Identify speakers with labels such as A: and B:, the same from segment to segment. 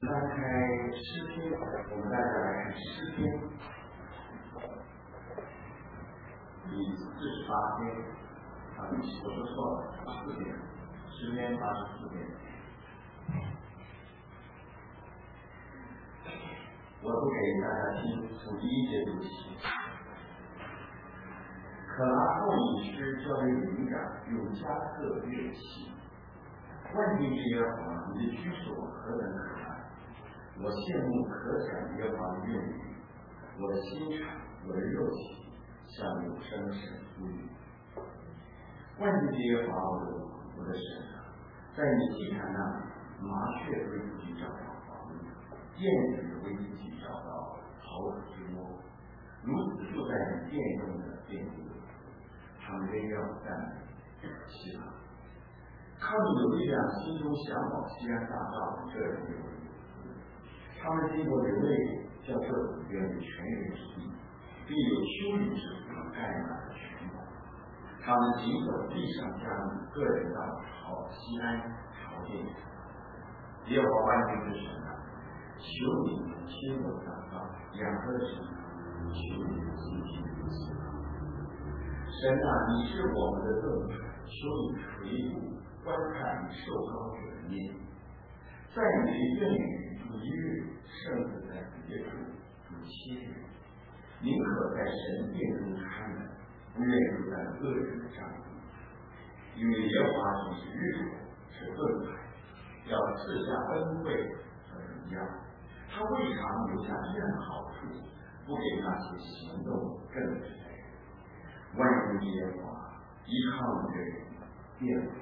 A: 拉开诗篇，我们大家来看诗篇第48篇我说错了，84篇，诗篇84篇。我读给大家听，从第一节读起。可拉后以诗交为灵感，用加特乐器。万军之耶和华，你的居所何等可爱！我羡慕可想耶和华的愿语，我的心肠，我的肉体，向有生神呼吁。万军之耶和华，我的神啊，在你祭坛那里，麻雀为自己找到房屋，燕子为自己找到巢子之窝，如此就在你殿中的殿屋，他们仍要赞美希腊。他们有力量，心中向往西安大道，这人有力。他们经过流泪，叫这远离全人之地，必有羞辱之子盖满了全国。他们行走地上家路，个人到朝西安朝见耶和华万军之神啊，求你听我祷告，两个神啊，求你倾听我祈祷。神啊，你是我们的盾牌，求你垂顾观看你受膏者的面，在你的愿语主一日，胜似在别处主7日。宁可在神殿中看门，不愿住在恶人的帐幕，因为耶和华只是日头，是盾牌，要赐下恩惠和荣耀。他未尝留下任何好处，不给那些行动正直的人。万军之耶和华，依靠你的人便为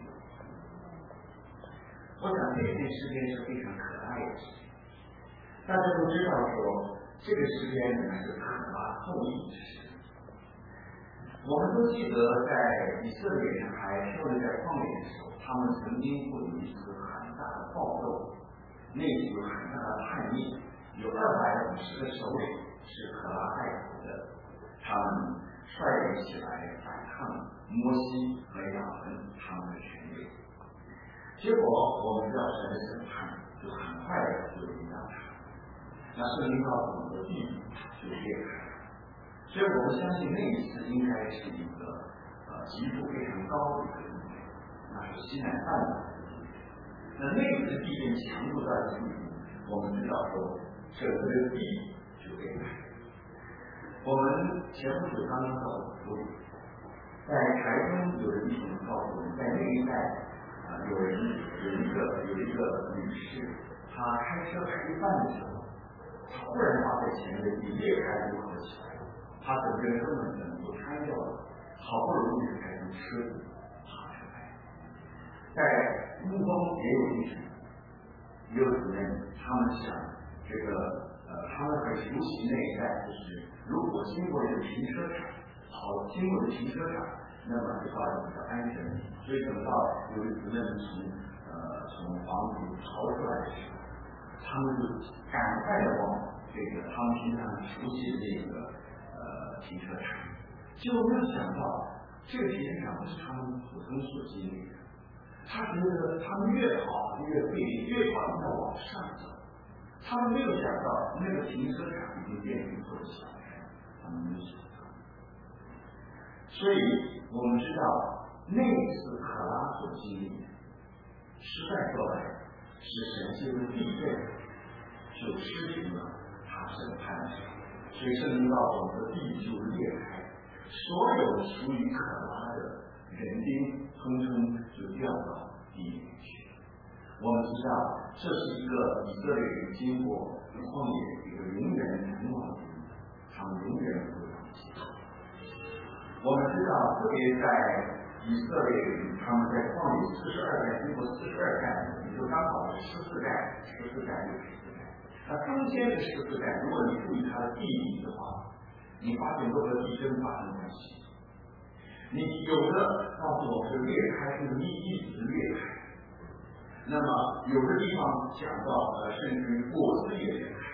A: 我想这篇诗篇是非常可爱的诗篇，大家都知道说这个诗篇是可拉后裔之诗。我们都记得在以色列人还漂流在旷野的时候，他们曾经会有一次很大的暴动，那次有很大的叛逆，有250个首领是可拉带头的，他们率领起来反抗摩西和亚伦他们的权威。结果我们知道神的审判就很快的就临到他，那圣经告诉我们的地就裂开了，所以我们相信那一次应该是一个极度非常高的一个地震，那是西南半岛的地震。那一次地震强度到的地步，我们知道说整个地就裂开了。我们前不久刚刚到福州，在台中有人弟兄告诉我们，在那一带有一个女士，她开车开一半的时候，她忽然发现前面一裂开就合起来了，她整个根本就拆掉了，好不容易才从车子爬出来。在乌峰也有一群有主任，他们想这个他们很熟悉那一带，就是如果经过这个停车场，经过停车场，那么就到了比较安全的地方。所以等到有的主任从房子里逃出来的时候，他们就赶快的往这个他们平常熟悉的这个停车场，结果没有想到这个停车场不是他们普通所经历的，他觉得他们越跑越费力，越跑越往上走，他们没有想到那个停车场已经变成一座小山，他们没有想到。所以我们知道那一次可拉所经历的实在说来是神借着地震就施行了他审判的时候，所以圣经告诉我们的地就裂开，所有属于可拉的人丁通通就掉到地里面去。我们知道这是一个以色列人经过旷野一个永远难忘的，他们永远不会忘记。我们知道特别在以色列人他们在旷野42代经过42代，也就刚好是14代14代14代。那中间的14代，如果你注意它的地理的话，你发现都和地震发生关系。你有的告诉我是裂开，是一直裂开，那么有的地方讲到甚至于果子也裂开。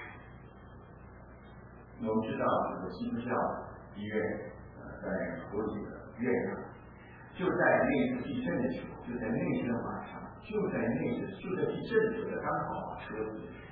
A: 我们知道这个基督教医院在国里的院长，就在那一次地震的时候，就在那天晚上，就在地震的时候，刚好把车子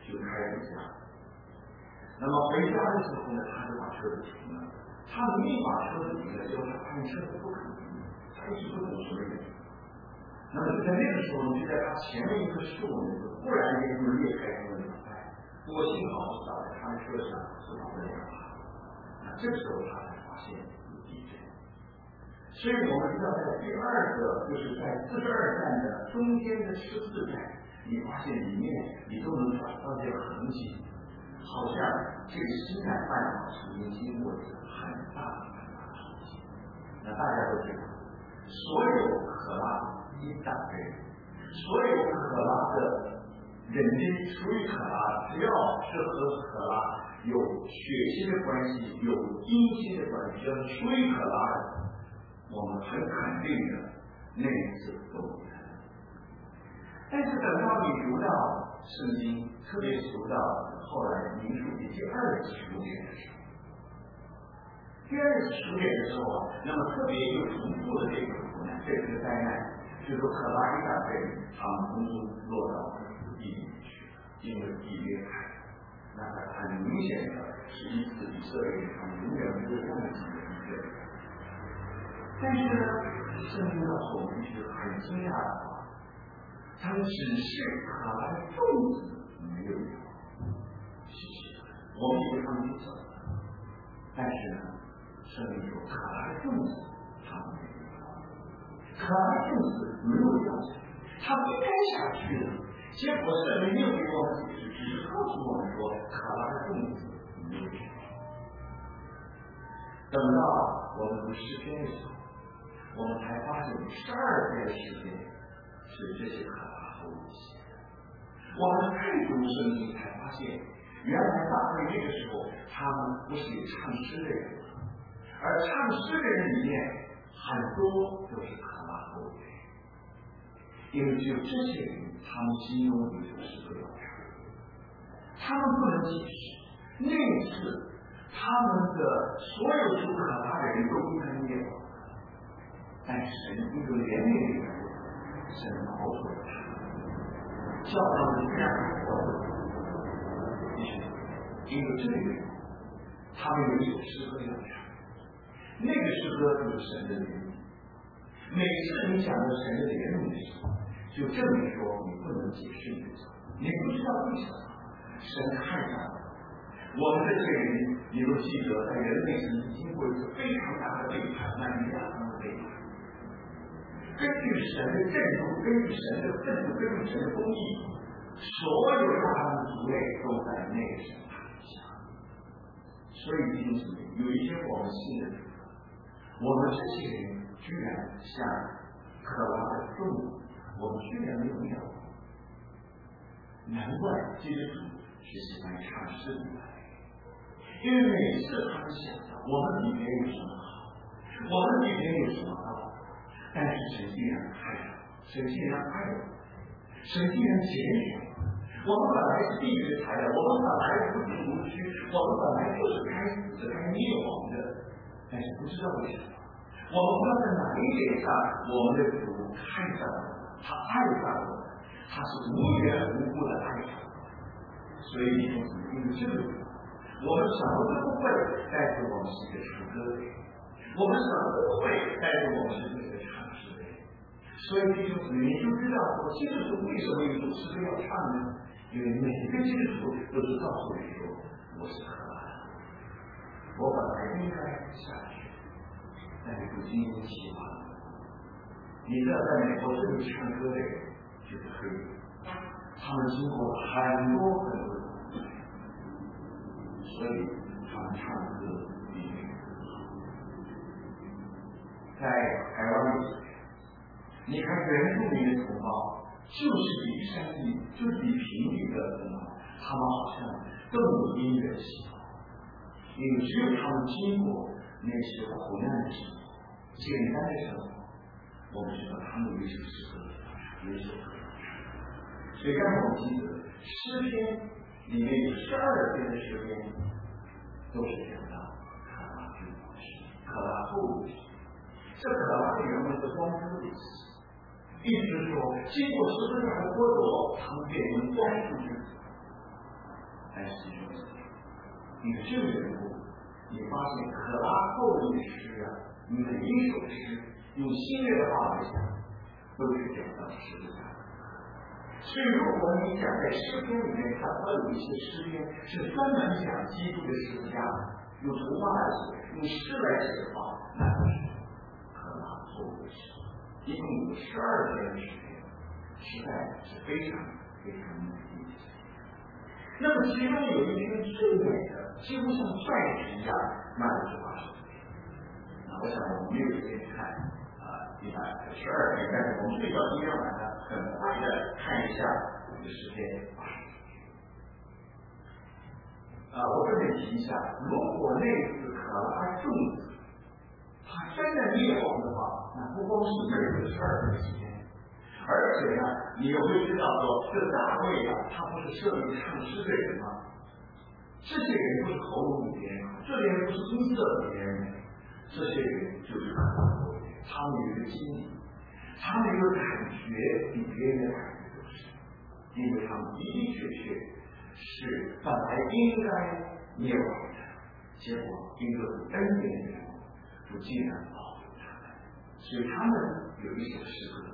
A: 家。那么回家的时候呢，他就把车子停了。他明明把车子停了，结果他发现车子不肯停，他一直不懂什么原因。那么就在那个时候，就在他前面一棵树呢，忽然间就裂开他的脑袋。不过幸好是倒在他的车上，是倒在两旁。那这个时候他才发现有地震。所以我们知道，在第二个就是在42站的中间的14站，你发现里面你都能找到这个痕迹。好像这个西南半岛曾经经过一个很大的事情。那大家都知道，所有可拉一党人，所有可拉的人民属于可拉，只要是和可拉有血亲的关系，有姻亲的关系，只要是属于可拉的，我们很肯定的那一次都不能。但是等到你读到圣经，特别是读到后来民数记第20书卷的时候，第20书卷的时候啊，那么特别又重复的这个苦难，这个灾难，就是说可拉一大队他们通通落到地里去了，因为地裂开，那很明显的是一次以色列人他们永远不会忘记的一个。但是呢，圣经告诉我们一句很惊讶的话。他们只是可拉的种子没有有，我们以为他们就走了，但是呢，圣经说可拉的种子他们没有有，可拉的种子没有掉下来，他们该下去了，结果圣经没有给我们解释，只是告诉我们说可拉的种子没有有。等到我们读诗篇的时候，我们才发现12篇的诗篇是这些可拉后裔写的。我们再读圣经才发现，原来大卫那个时候他们不是有唱诗的人，而唱诗的人里面很多都是可拉后裔，因为只有这些人，他们心中有首诗歌要唱，他们不能解释。那一次，他们的所有属可拉的人都应该灭亡，但是神一个怜悯的人。神保守了他，叫他们这样活着。因为这个人，他们有一首诗歌要唱，那个诗歌就是神的怜悯。每次你讲到神的怜悯的时候，就证明说你不能解释你的错，你不知道为什么神看上了我们这些人。你都记得，在人类曾经经过一次非常大的背叛，那是亚当的背叛。根据神的震怒，根据神的愤怒，根据神的公义，所有亚当的族类都在那个审判下。所以弟兄姊妹，有一天我们信的主，我们这些人居然像可拉的众子，我们居然没有灭亡。难怪基督徒是喜欢唱诗的，因为每次他们想到我们里面有什么好，我们里面有什么好。但是神既然爱了，神既然爱了，神既然拣选，我们本来是地狱的材料，我们本来不是无虚，我们本来就是该死该灭亡的，但是不知道为什么，我们不知道在哪一点上，我们的主看上了，他爱上了，他是无缘无故的爱上了。所以你说因为这个，我们什么都不会，但是我们是一个唱歌的人，我们什么都不会，但是我们是一个唱诗的人。所以弟兄姊妹，你就知道说，基督徒为什么有首诗歌要唱呢？因为每一个基督徒都是告诉你说，我是可拉，我本来应该下去，但是不经过计划。你知道，在美国这里唱歌的人就是黑人，他们经过很多很多的，所以他们唱歌比美国好。在台湾历史，你看原住民的同胞，就是比山地，就是比平地的同胞，他们好像更有音乐的细胞，因为只有他们经过那些苦难的时候，简单的生活，我们知道他们有一首诗歌，有一首歌。所以让我们记得，诗篇里面有12篇的诗篇，都是讲到可拉之故事，可拉后的事。这可拉的原文是光出的意思，意思是说，经过14年的剥夺，他们变成光出之子。但来形容自己。你的这个人物，你发现可拉后裔的诗啊，每一首诗用新约的话来讲，都是讲到十字架。所以，如果你讲在诗篇里面，它有一些诗篇是专门讲基督的十字架的，用图画来写，用诗来写的话，那就是可拉后裔的诗，一共有12篇的诗篇，实在是非常非常美丽的。那么其中有一篇最美的，几乎像钻石一样，那就是80篇。我想我们没有时间去看112篇，但是我们睡觉今天晚上很快的看一下我们的诗篇80篇。我顺便提一下，如果那次可拉众子他真的灭亡的话，那不光是12篇的时间。而且呢，你也会知道说，这大卫啊，他不是设立唱诗的人吗？这些人不是喉咙里边，这些人不是金色的人，这些人就是可拉后裔，他们有一个经历，他们有个感觉比别人的感觉都是，因为他们的的确确是本来应该灭亡的，结果因着恩典的主，主竟然保佑他们，所以他们有一首诗歌。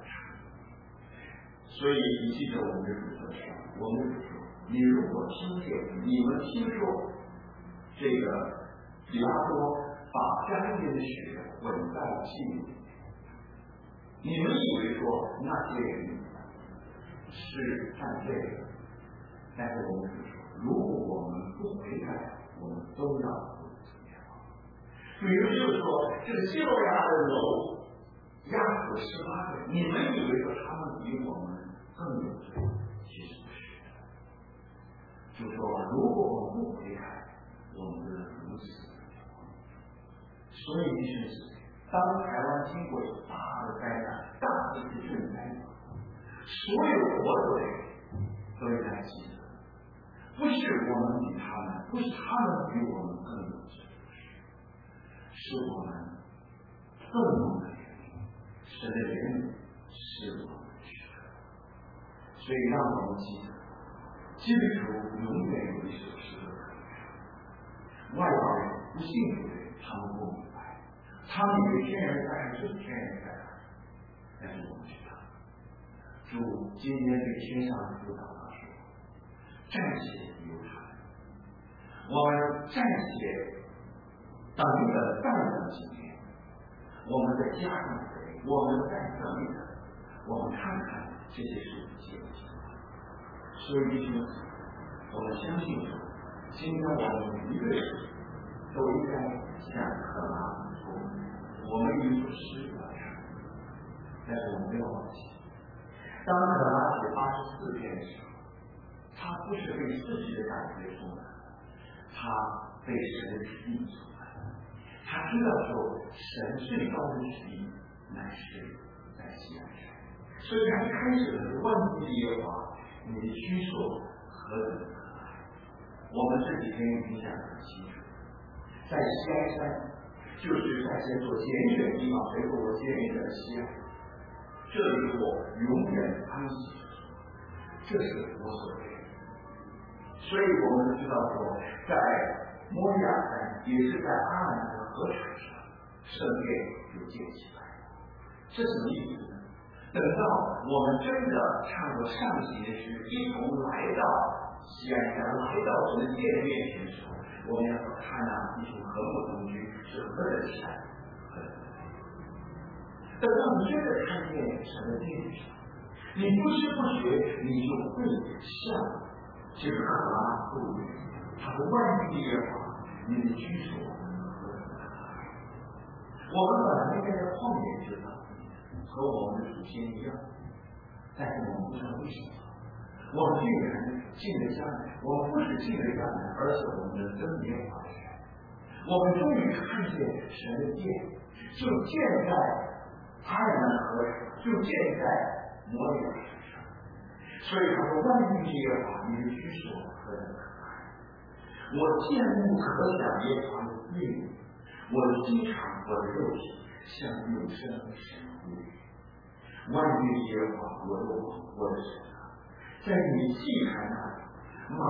A: 所以你记得我们的主说，我们的主说，你如果听见你们听说这个比拉多把干净的血混在祭里，你们以为说那些人是犯罪的，但是我们主说，如果我们不悔改，我们都要灭亡。比如就是说，这个西罗亚的楼压死18个人，你们以为说他们比我们更有罪，其实不是的。就说如果我们不悔改，我们的如此灭亡。所以弟兄姊妹，当台湾经过大的灾难、大的地震灾，所有活着的人都应该记得，不是我们比他们，不是他们比我们更有罪，是我们更有的原因，神的人是我们的许可。所以让我们记得，基督徒永远有一首诗歌可以唱。外邦人不信主的人，他们不明白，他们以为天然灾害就是天然灾害，但是我们知道，主今天对天上的主祷告说：“暂且由他们，我们暂且等着淡冷几天，我们再加上水，我们再等一等，我们看看这些事情的情况。”所以弟兄姊妹，我们相信说，今天我们每一个人都应该像可拉说，我们有一首诗要唱，但是我们不要忘记，当可拉写84篇的时候，他不是被自己的感觉充满，他被神的旨意充满。他知道说，神最高的旨意乃是在西安山，所以他一开始的时候，万军的耶和华，你的居所何等可爱！我们这几天已经讲得很清楚，在西安山，就是在神所拣选的地方，随着我拣选的西安，这里我永远安息，这是我所愿的。所以我们知道说，在摩利亚山，也是在阿兰的河水上，圣殿就建起来了。这什么意思呢？等到我们真的唱过上行的诗，一同来到西安山，来到我们的殿面前的时候，我们要看一同和睦同居是何等善，何等美。等到你真的看见神的殿上，你不知不觉你就会像这个可拉后裔，他的万军的耶和华，你的居所何等可爱。我们本来应该在旷野知道，和我们的祖先一样，但是我们不知道为什么，我们竟然进了迦南。我们不是进了迦南，而是我们的真耶和华的山。我们终于看见神的殿，就建在阿兰河上，就建在摩利亚山上。所以他说：“万军的耶和华，你的居所何等可爱！我见目可想耶和华的律例，我的心肠，我的肉体，像永生的神呼吁。万军的耶和华，我的王，我的神啊，在你祭坛那里，麻雀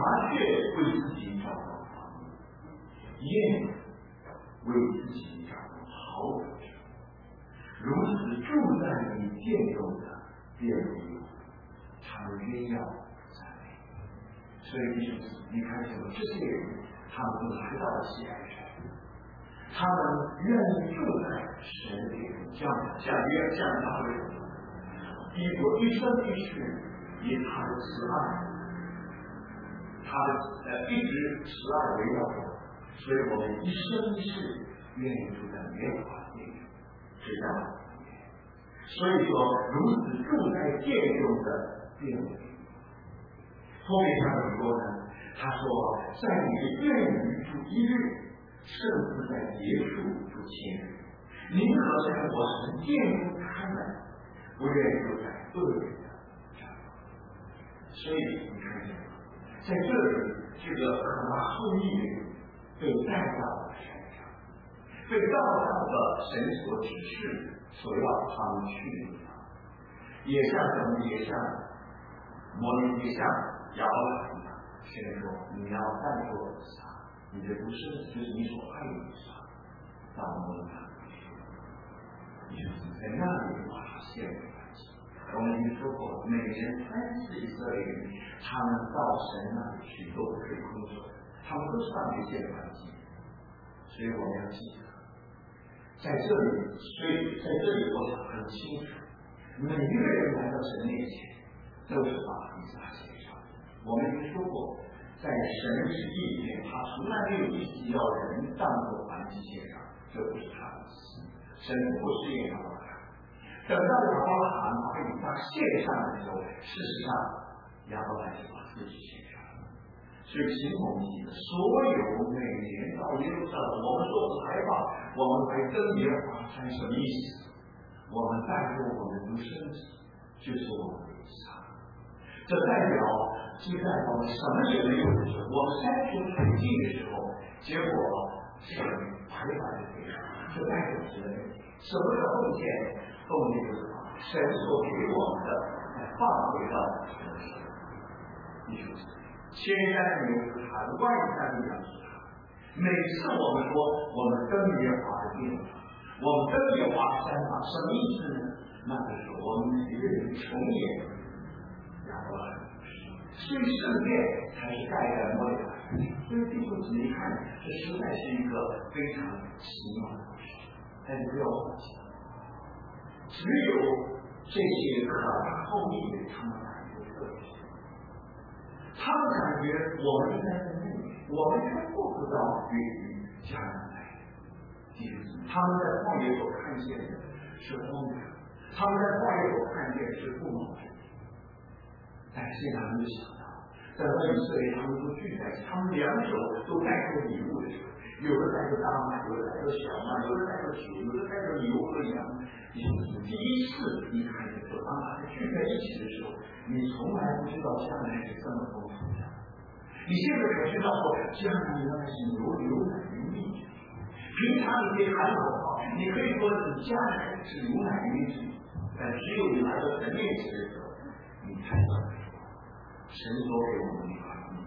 A: 为自己找到房屋，愿为自己找到好处，如此住在你殿中的便利，他们约要赞美。所以弟兄姊妹，你看见了这些人，他们都来到了喜爱山，他们愿意住在神的殿中，像大卫所说的，我一生一世以他的慈爱，他的一直慈爱围绕我，所以我们一生一世愿意住在耶和华的殿中，直到。所以说，如此住在殿中的便利。后面他怎么说呢？他说，在你的殿里住一日，胜似在别处住千日。宁可在我神殿中看门，不愿意住在恶人的帐篷。所以你看见吗？在这里，这个可拉后裔的人被带到了山上，被带到了神所指示所要他们去的地方，也像什么？也像摩利，也像亚伯拉罕一样。神说：“你要带着我的撒，你的独生子就是你所爱的撒，到摩利亚去。”你就是在那里把他献给他。我们已经说过，每年3次以色列人，他们到神那里去都不可以空手，他们都是上去献燔祭。所以我们要记得。在这里，所以在这里我想很清楚，每一个人来到神面前，都是把以撒献上。我们已经说过，在神旨意里面，他从来没有一直要人当作燔祭献上，这不是他的意思。神不试验亚伯拉罕，等到亚伯拉罕把以撒献上的时候，事实上亚伯拉罕就把自己献上了。所以形容记的所有每年到耶路撒冷，我们说来吧，我们来登耶和华山，什么意思？我们带入我们的身体，就是我们的以撒。这代表我们什么也没有的时候，我们山穷水尽的时候，结果神白白的给上，这代表什么？什么叫奉献？奉献就是把神所给我们的放回到神的手里。弟兄姊妹，千山牛是他的，万山的羊是他的。每次我们说我们登耶和华的殿，我们登耶和华的山上，什么意思呢？那就是我们每个人重演亚伯拉罕的故事，所以圣殿才是盖在摩利亚山上。所以弟兄姊妹看，这实在是一个非常奇妙的故事。但是不要忘记，只有这些可拉后裔的他们感觉特别深，他们感觉我们应该在那里，我们还做不到与迦南来。弟兄姊妹，他们在旷野所看见的是荒凉，他们在旷野所看见的是不毛之地。但是现在他们就想到，等到以色列他们都聚在一起，他们两手都带着礼物的时候，有的带着大麦，有的带着小麦，有的带着酒，有的带着牛和羊。第一次你看见说，当大家聚在一起的时候，你从来不知道迦南是这么丰富的。你现在才知道说，迦南原来是牛奶与蜜之地。平常你可以喊口号，你可以说你迦南是牛奶与蜜之地，但只有你来到神面前的时候，你才知道神所给我们的法律。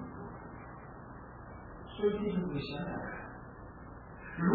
A: 所以弟兄，你想想看，如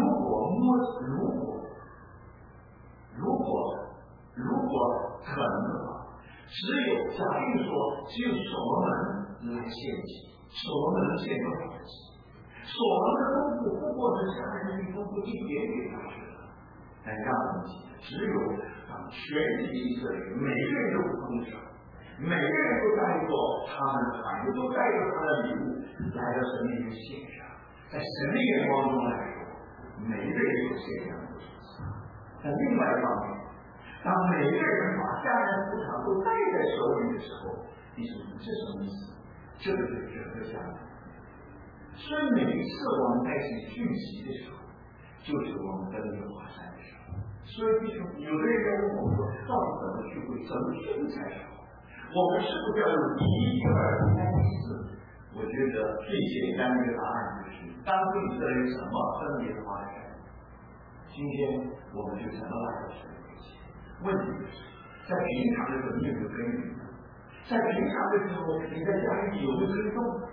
A: 果可能的话，假定说只有所罗门来献祭，所罗门能献多少祭？所罗门的丰富不过是迦南人丰富一点点就是了。但让我们记得，只有让全体以色列每个人都不空手，每个人都带着他们的产业，都带着他的礼物来到神面前献上。在神的眼光中来说，每个人都献上了祭。但另外一方面，当每个人把迦南土产都带在手里的时候，你说这什么意思？这个就是整个迦南。所以每一次我们在一起聚集的时候，就是我们登耶和华山的时候。所以弟兄，有的人在问我们说，到底怎么聚会，怎么聚会才好？我们是不是要有1、2、3、4？我觉得最简单的一个答案就是，当以色列什么登耶和华山，今天我们就怎么来到神面前。问题是，在平常的时候你有没有耕耘？在平常的时候，你在家里有没有耕种？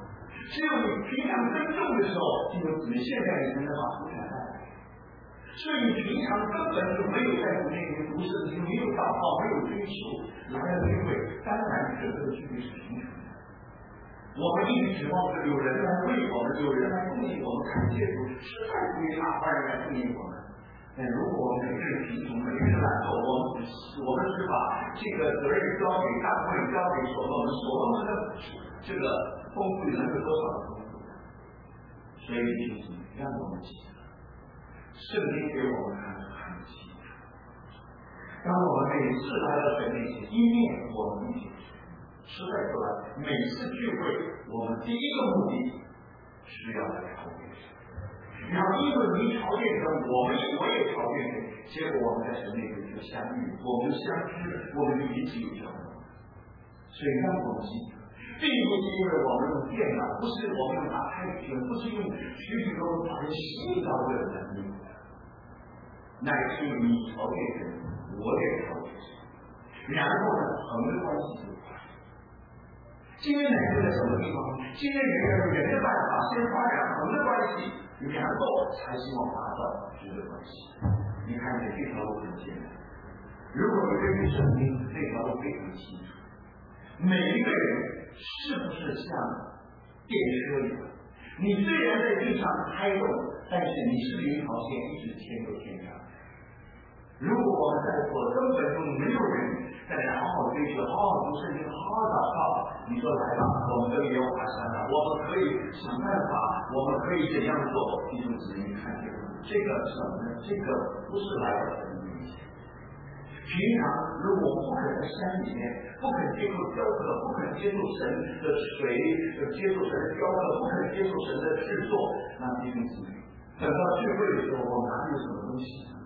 A: 只有你平常耕种的时候，就有子民现在你才能把土产带来。所以你平常根本就没有在主面前读圣经，没有祷告，没有追求，来了聚会，当然整个聚会是贫穷的。我们一直指望着有人来为我们，有人来供应我们，感谢主，实在不于大花人来供应我们。但如果我们每个人贫穷，每个人懒惰，我们是把这个责任交给大会，交给所罗门，所罗门的这个丰富能有多少的丰富？所以弟兄让我们记得，圣经给我们看得很清楚。当我们每次来到神面前，一面我们一起实在说来，每次聚会，我们第一个目的是要来朝见神。然后因为你朝见神，我也朝见神，结果我们在神面前就相遇，我们相知，我们就彼此有交流。所以让我们记得，并不是因为我们用电脑，不是我们用打太极拳，不是用许许多多把人吸引到这个能力，乃是你朝见神，我也朝见神，然后呢，朋友关系就发生。今天乃是在什么地方？今天人的办法，先发展朋友关系，然后才希望达到值的关系。你看见这条路很简单，如果你根据圣经，这条路非常清楚。每一个人是不是像电车一样？你虽然在地上开动，但是你是一条线一直牵到天上。如果我们在座根本中没有人在好好追求，好好读圣经，好好祷告，你说来吧，我们都有华山了，我们可以想办法，我们可以怎样做？弟兄姊妹看见这个什么呢？这个不是来到神的面前。平常如果不肯在山里面，不肯接受雕刻，不肯接受神的水，接受神的雕刻，不肯接受神的制作，那弟兄姊妹，等到聚会的时候，我哪有什么东西？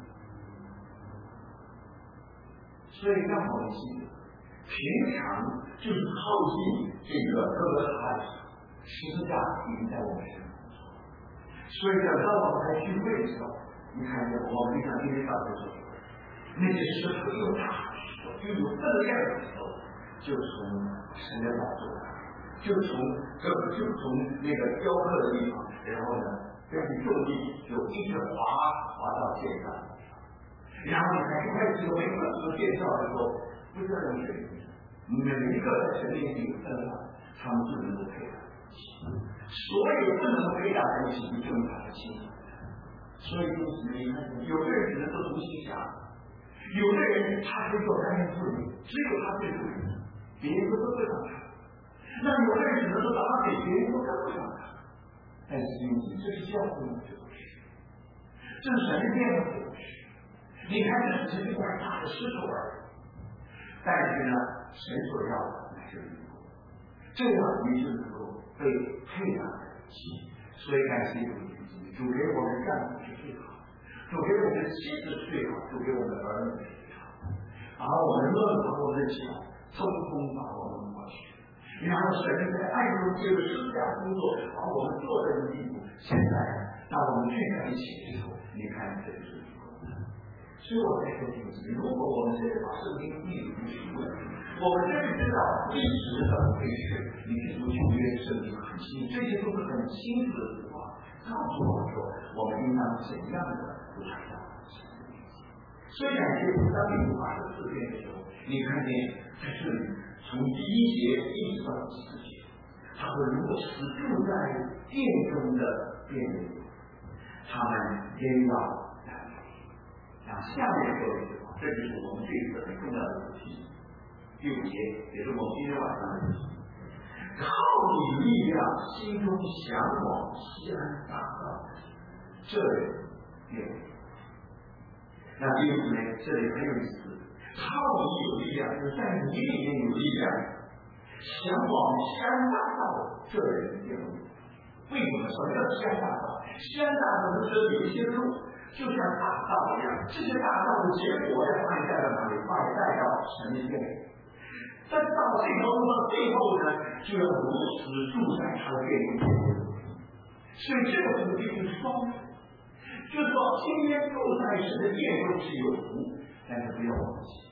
A: 所以让我们记得，平常就是靠近这个哥哥哈十字架已经在我们身上。所以等到我们来聚会的时候，你看见我们就像今天早上说的，那些石头又大的石头，又有分量的石头，就从神的宝座来，就从那个雕刻的地方，然后呢，根据重力就一直滑到线上。然后你看一开始我们所介绍的时候，不是用水，每一个在神面前有分量，他们就能够配合。所有不能回答的事情，就能把它清楚。所以就是你看，有的人只能做独行侠，有的人他可以做单人妇女，只有他最独立，别人都跟不上他。那有的人只能做打给，别人都跟不上他。但是这是教会的这回事，这是神殿的这回事。你看这只是一块大的石头而已，但是呢，神所要的乃是灵魂，这样你就能够被配搭在一起。所以感谢主，主给我们丈夫是最好，主给我们妻子是最好，主给我们儿女是最好，把我们乐把我们的脚匆匆把我们过去，然后神在爱中这个施加工作，把我们做这个地步。现在当我们聚在一起之后，你看这就是灵魂。所以我才说弟兄姊妹，如果我们真的把圣经译入去问，我们真的知道历史的回事，你去读旧约圣经很清楚，这些都是很清楚的字话，告诉我们说我们应当怎样的来到神的面前。虽然这当你读84篇的时候，你看见在这里从第一节一直到第4节，他说如果死住在殿中的殿里，他们应要下面说的句话，这就是我们这一次很重要的主题。第5节也是我们今天晚上的主题。靠你力量，心中向往西安大道，这里也有。那弟兄姊妹，这里很有意思。靠你有力量，就是在你里面有力量。向往西安大道，这里也有。为什么？什么叫西安大道？西安大道是有一些路。就像大道一样，这些大道的结果要放在哪里？放在到神的殿里。但到这条路到最后呢，就要如此住在他的殿中。所以这个目的是双重，就是说今天住在神的殿中是有福，但是不要忘记，凡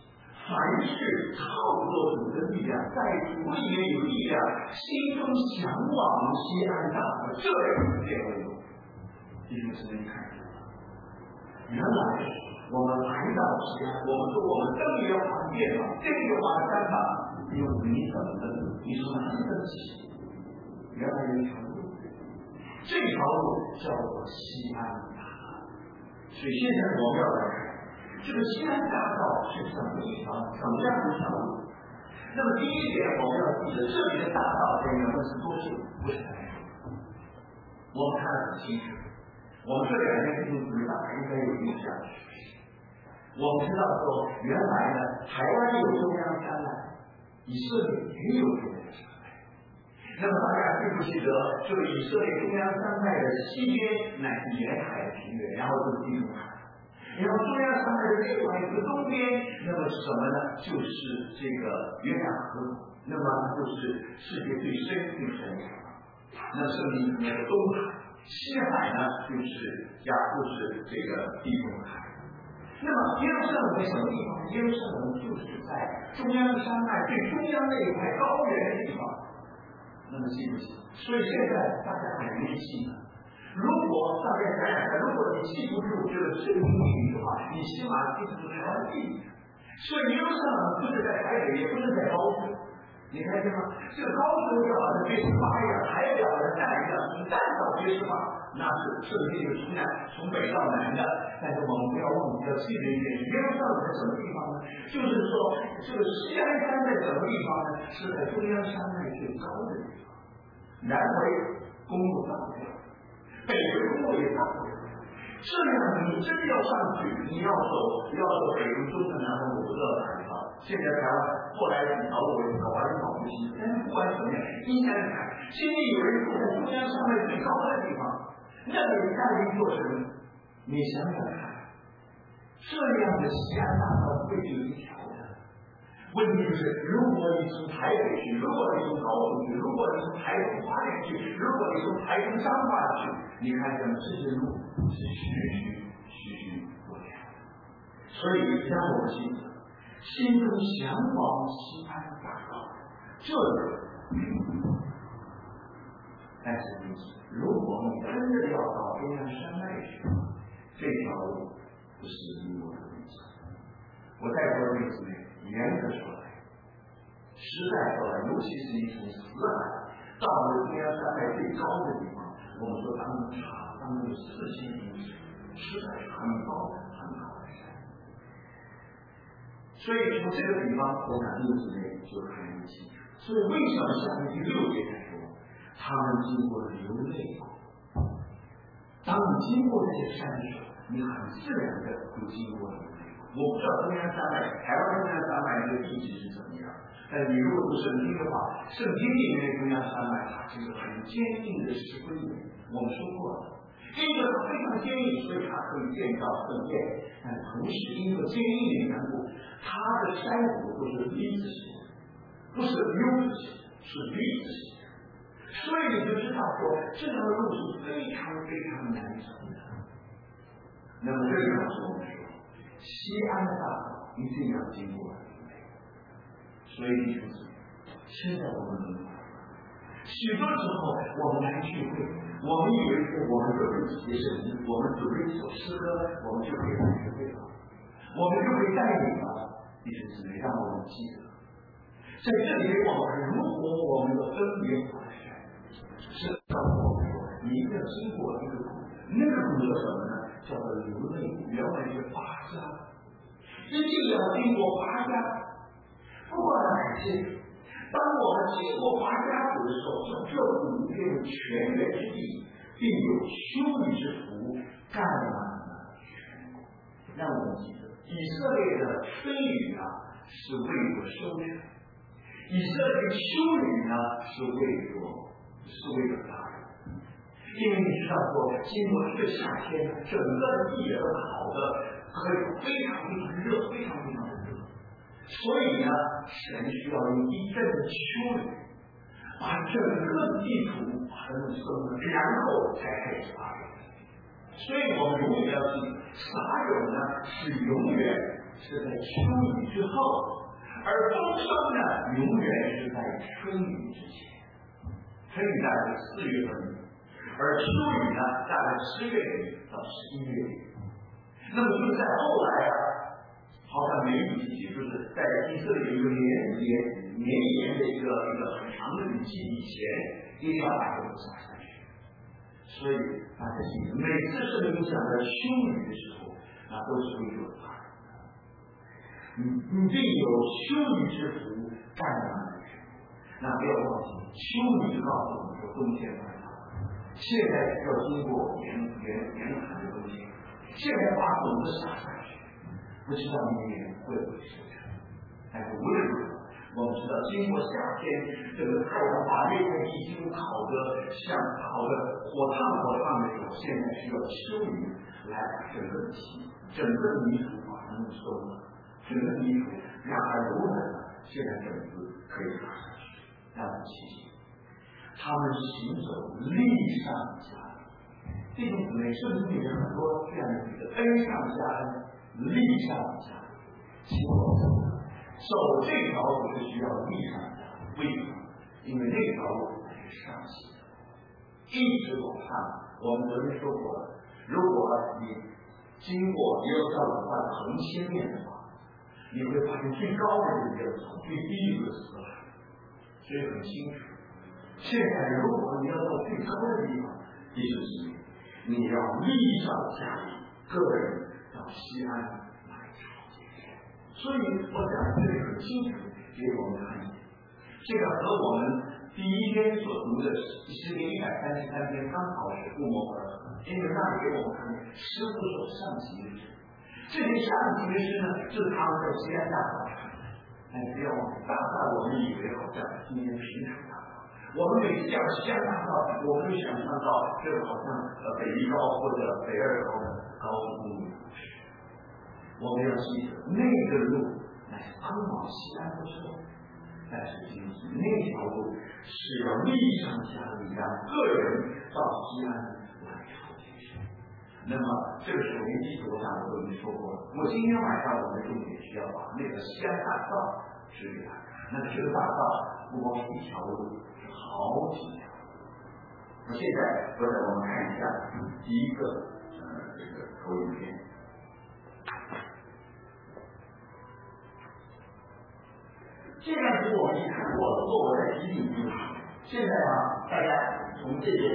A: 凡是靠着主的力量，在主里面有力量，心中向往西安大道，这样变为有。弟兄姊妹看，原来我们来到西安，我们说我们登月环电脑，这个华山吧，有你怎么登？你说哪登起？原来有一条路，这条路叫做西安大道。所以现在我们要来看。这个西安大道是什么地方？什么样的一条路？那么第一点，我们要记得，这里的大道跟原文是多数，不是单数。我们看得很清楚。我们这两天弟兄姊妹大家应该有印象。我们知道说，原来呢，台湾有中央山脉，以色列也有中央山脉。那么大家记不记得，这个以色列中央山脉的西边乃是沿海的平原，然后就是地中海。然后中央山脉的另外一个东边，那么是什么呢？就是这个约旦河，那么就是世界最深的海。那圣经里面的东海、西海呢，就是这个地中海。那么耶路撒冷在什么地方？耶路撒冷就是在中央山脉最中央那一块高原的地方。那么记不记？所以现在大家很年轻了。如果大家想想看，如果你记不住这个圣经地理的话，你起码记住台湾地理。所以耶路撒冷不是在台北，也不是在高雄，你看见吗？这个高雄就好像别是巴一样，台北好像蛋一样，从蛋到别是巴，那是圣经的从北到南的。但是我们不要忘记要记得一点，耶路撒冷在什么地方呢？就是说，这个西安山在什么地方呢？是在中央山脉最高的地方，南回公路大不了。北回公路也大不了，这样你真要上去，你要走北回中的南回，我不知道哪一条。现在台湾后来几条路搞完了搞不清，但是不管怎么样，你想想看，现在有人住在中央山脉最高的地方，那里干一座城，你想想看，这样的西安大道会有一条的。问题就是，如果你从台北去，如果你从高雄去，如果你从台中花莲去，如果你从台中彰化去，你看咱们这些路是徐多样。所以让我们记得，心中向往西安大道，这个。但是如果你真的要到中央山脉去，这条路不是你我的路。我再说一次，严格说来，实在说来，尤其是你从死海到了中央山脉最高的地方，我们说他们有4000英尺，实在是很高很高的山。所以从这个地方，我想弟兄姊妹就很清楚。所以为什么下面第6节来说，他们经过了流泪谷？当你经过这些山的时候，你很自然的会经过流泪谷。我不知道中央山脉、台湾中央山脉的地质是怎么样，但你如果读圣经的话，圣经里面的中央山脉它是一个很坚硬的石灰岩，我们说过了，因为它非常坚硬，所以它可以建造圣殿，但同时因为坚硬的缘故，它的山谷都是V字形，不是 U 字形，是 V 字形。所以你就知道说，这条路是非常非常难走的。那么这个老师我们说，西安的大道一定要经过流泪。所以弟兄姊妹，现在我们明白，许多时候我们来聚会，我们以为说我们准备写圣经，我们准备一首诗歌，我们就可以来聚会了，我们就可以带领了。弟兄姊妹，让我们记得，在这里我们如果我们的分别华山，是告诉我们说，你一定要经过一个谷，那个谷叫什么呢？叫做流泪谷，原文是拔痧，一定要经过拔痧。不过感谢，当我们经过拔痧谷的时候，这谷变为泉源之地，并有修理之福盖满了全国。让我们记得，以色列的非语是为了收成，以色列的修理是为了打人。因为你知道说，经过这个夏天，整个地也都好的，可以非常非常热，非常非常的热。所以神需要用一阵的修理，把整个地土把它们收了，然后才开始发芽。所以我们永远要记得，撒种是永远是在修理之后而丰收呢，永远是在春雨之前。春雨大概是4月份，而秋雨呢，大概10月底到11月底。那么就在后来啊，好像梅雨季节，就是在以色列有一个年的一个很长的雨季以前，一定要把这个撒下去。所以大家记得，每次圣灵讲的秋雨的时候，那都是为了他。你必有秋雨之福，干满的时候。那不要忘记，秋雨告诉我们说冬天快到了，现在要经过严寒的冬天，现在把种子撒下去，不知道明年会不会收成。但是无论如何，我们知道经过夏天，这个太阳把那块地几乎烤得像烤得火烫的时候，现在需要秋雨来把整个泥土把它们收了，整个泥土让它柔软了，现在种子可以撒下去。让我们庆幸，他们行走利上加利。弟兄姊妹，圣经里面很多这样的一个恩上加恩，利上加利。请我们走这条路是需要利上加利，为什么？因为那条路才是上行的。一直往上，我们昨天说过了，如果你经过耶路撒冷的横切面的话，你会发现最高的是耶路撒冷，最低的是死海。所以很清楚，现在如果你要到最高的地方，弟兄姊妹，你要利上加利，个人到西安来朝见神。所以我讲这里很清楚给我们看一点，这个和我们第一天所读的诗篇133篇刚好是不谋而合，因为那里给我们看见师傅所上行的诗，这些上行的诗呢，就是他们在西安大道上。但是不要忘记，大道我们以为好像今天平常大道，我们每次讲西安大道，我们就想象到这个好像北一高或者北二高的高速公路不是。我们要记得那个路乃是通往西安的路，但是今天那条路是要利上加利，让个人到西安来朝见神。那么这个首先基础上我已经说过了，我今天晚上我们重点是要把那个西安大道指给大家。那这个大道不光是一条路，是好几条。那现在我们看一下第一个这个投影片。这张图我们一看过了，我在提醒就是，现在啊，大家从这边，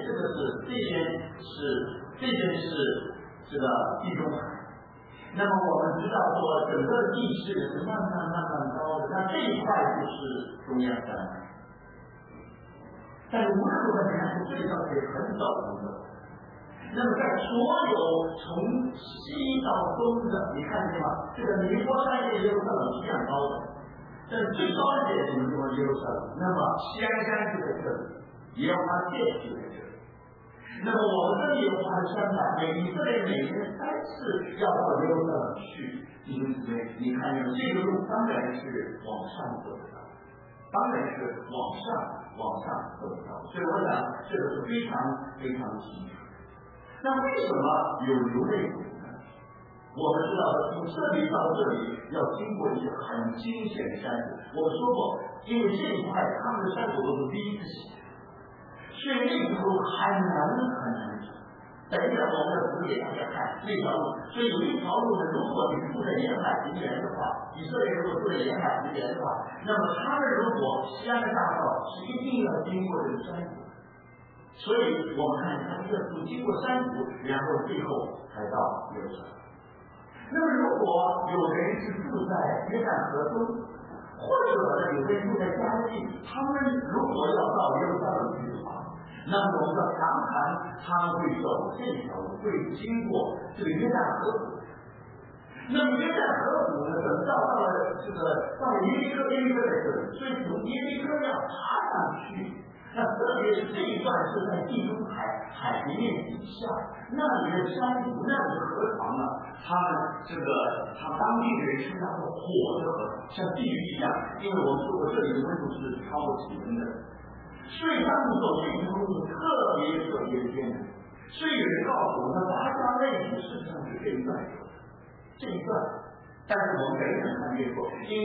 A: 这边是这个地中海。那么我们知道说，整个地势是慢慢高的，那这一块就是中央山脉。但是无论如何看出这条是很陡的。那么在所有从西到东的，你看见吗？这个尼泊山也有可能是这样高的。但是最高的点什么地方耶路撒冷？那么西安山就在这里，耶和华殿就在这里。那么我们这里有华的山脉，以色列每年3次要到耶路撒冷去。弟兄姊妹，你看见这个路当然是往上走的，当然是往上走的。所以我想这个是非常清楚。那为什么有流泪谷呢？我们知道从这里到这里要经过一些很惊险的山谷。我们说过，因为这一块他们的山谷都是第一次起，所以那条路很难走。等一下我们要指给大家看那条路。所以有一条路呢，如果你住在沿海平原的话，以色列如果住在沿海平原的话，那么他们如果西安的大道是一定要经过这个山谷。所以我们看他这路经过山谷，然后最后才到耶路撒冷。那么如果有人是住在约旦河东，或者呢有人住在加利，他们如果要到耶路撒冷去的话，那么我们要常常他们会走这条路，会经过这个约旦河谷。那么约旦河谷呢，等到了耶利哥在这里，所以从耶利哥要爬上去。那特别是这一段是在地中海平面底下，那里的山谷，那里的河床呢，他们当地的人称它做火的河，像地狱一样，因为我们说过这里的温度是超过体温的，所以当你走这条路特别艰难。所以有人告诉我们，拔加内湖事实上是这一段，但是我们没人看见过，因为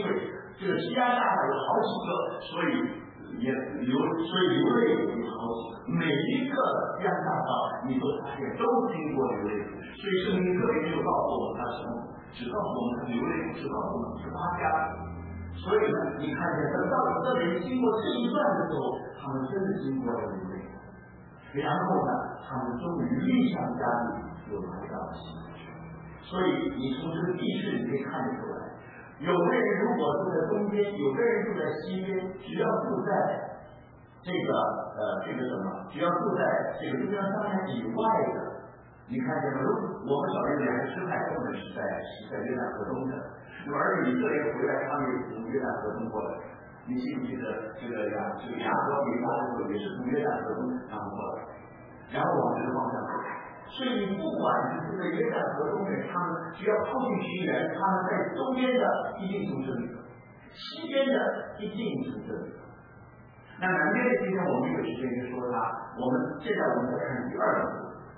A: 这个西安大海有好几个，所以流泪谷有好几个，每一个西安大道你都发现都经过流泪谷，所以圣经特别没有告诉我们它什么，只告诉我们它流泪谷是告诉我们是8家。所以呢，你看见等到这里经过这一段的时候，他们真的经过了流泪谷，然后呢，他们终于立上加力，又来到了西安。所以你从这个地势你可以看得出来，有的人如果住在东边，有的人住在西边，只要住在这个只要住在这个中央山脉以外的，你看见了，我们小月亮还吃饭根本是在约旦河东的，那么而且以色列回来，他们也从约旦河东过来，你记不记得这个雅各离开的时候也是从约旦河东然后过来，然后往这个方向走。所以你不管是在约旦河东的，他们只要靠近平原，他们在东边的一定从这里走，西边的一定从这里走。那南边的今天我们有时间就说它，现在我们再看第2个。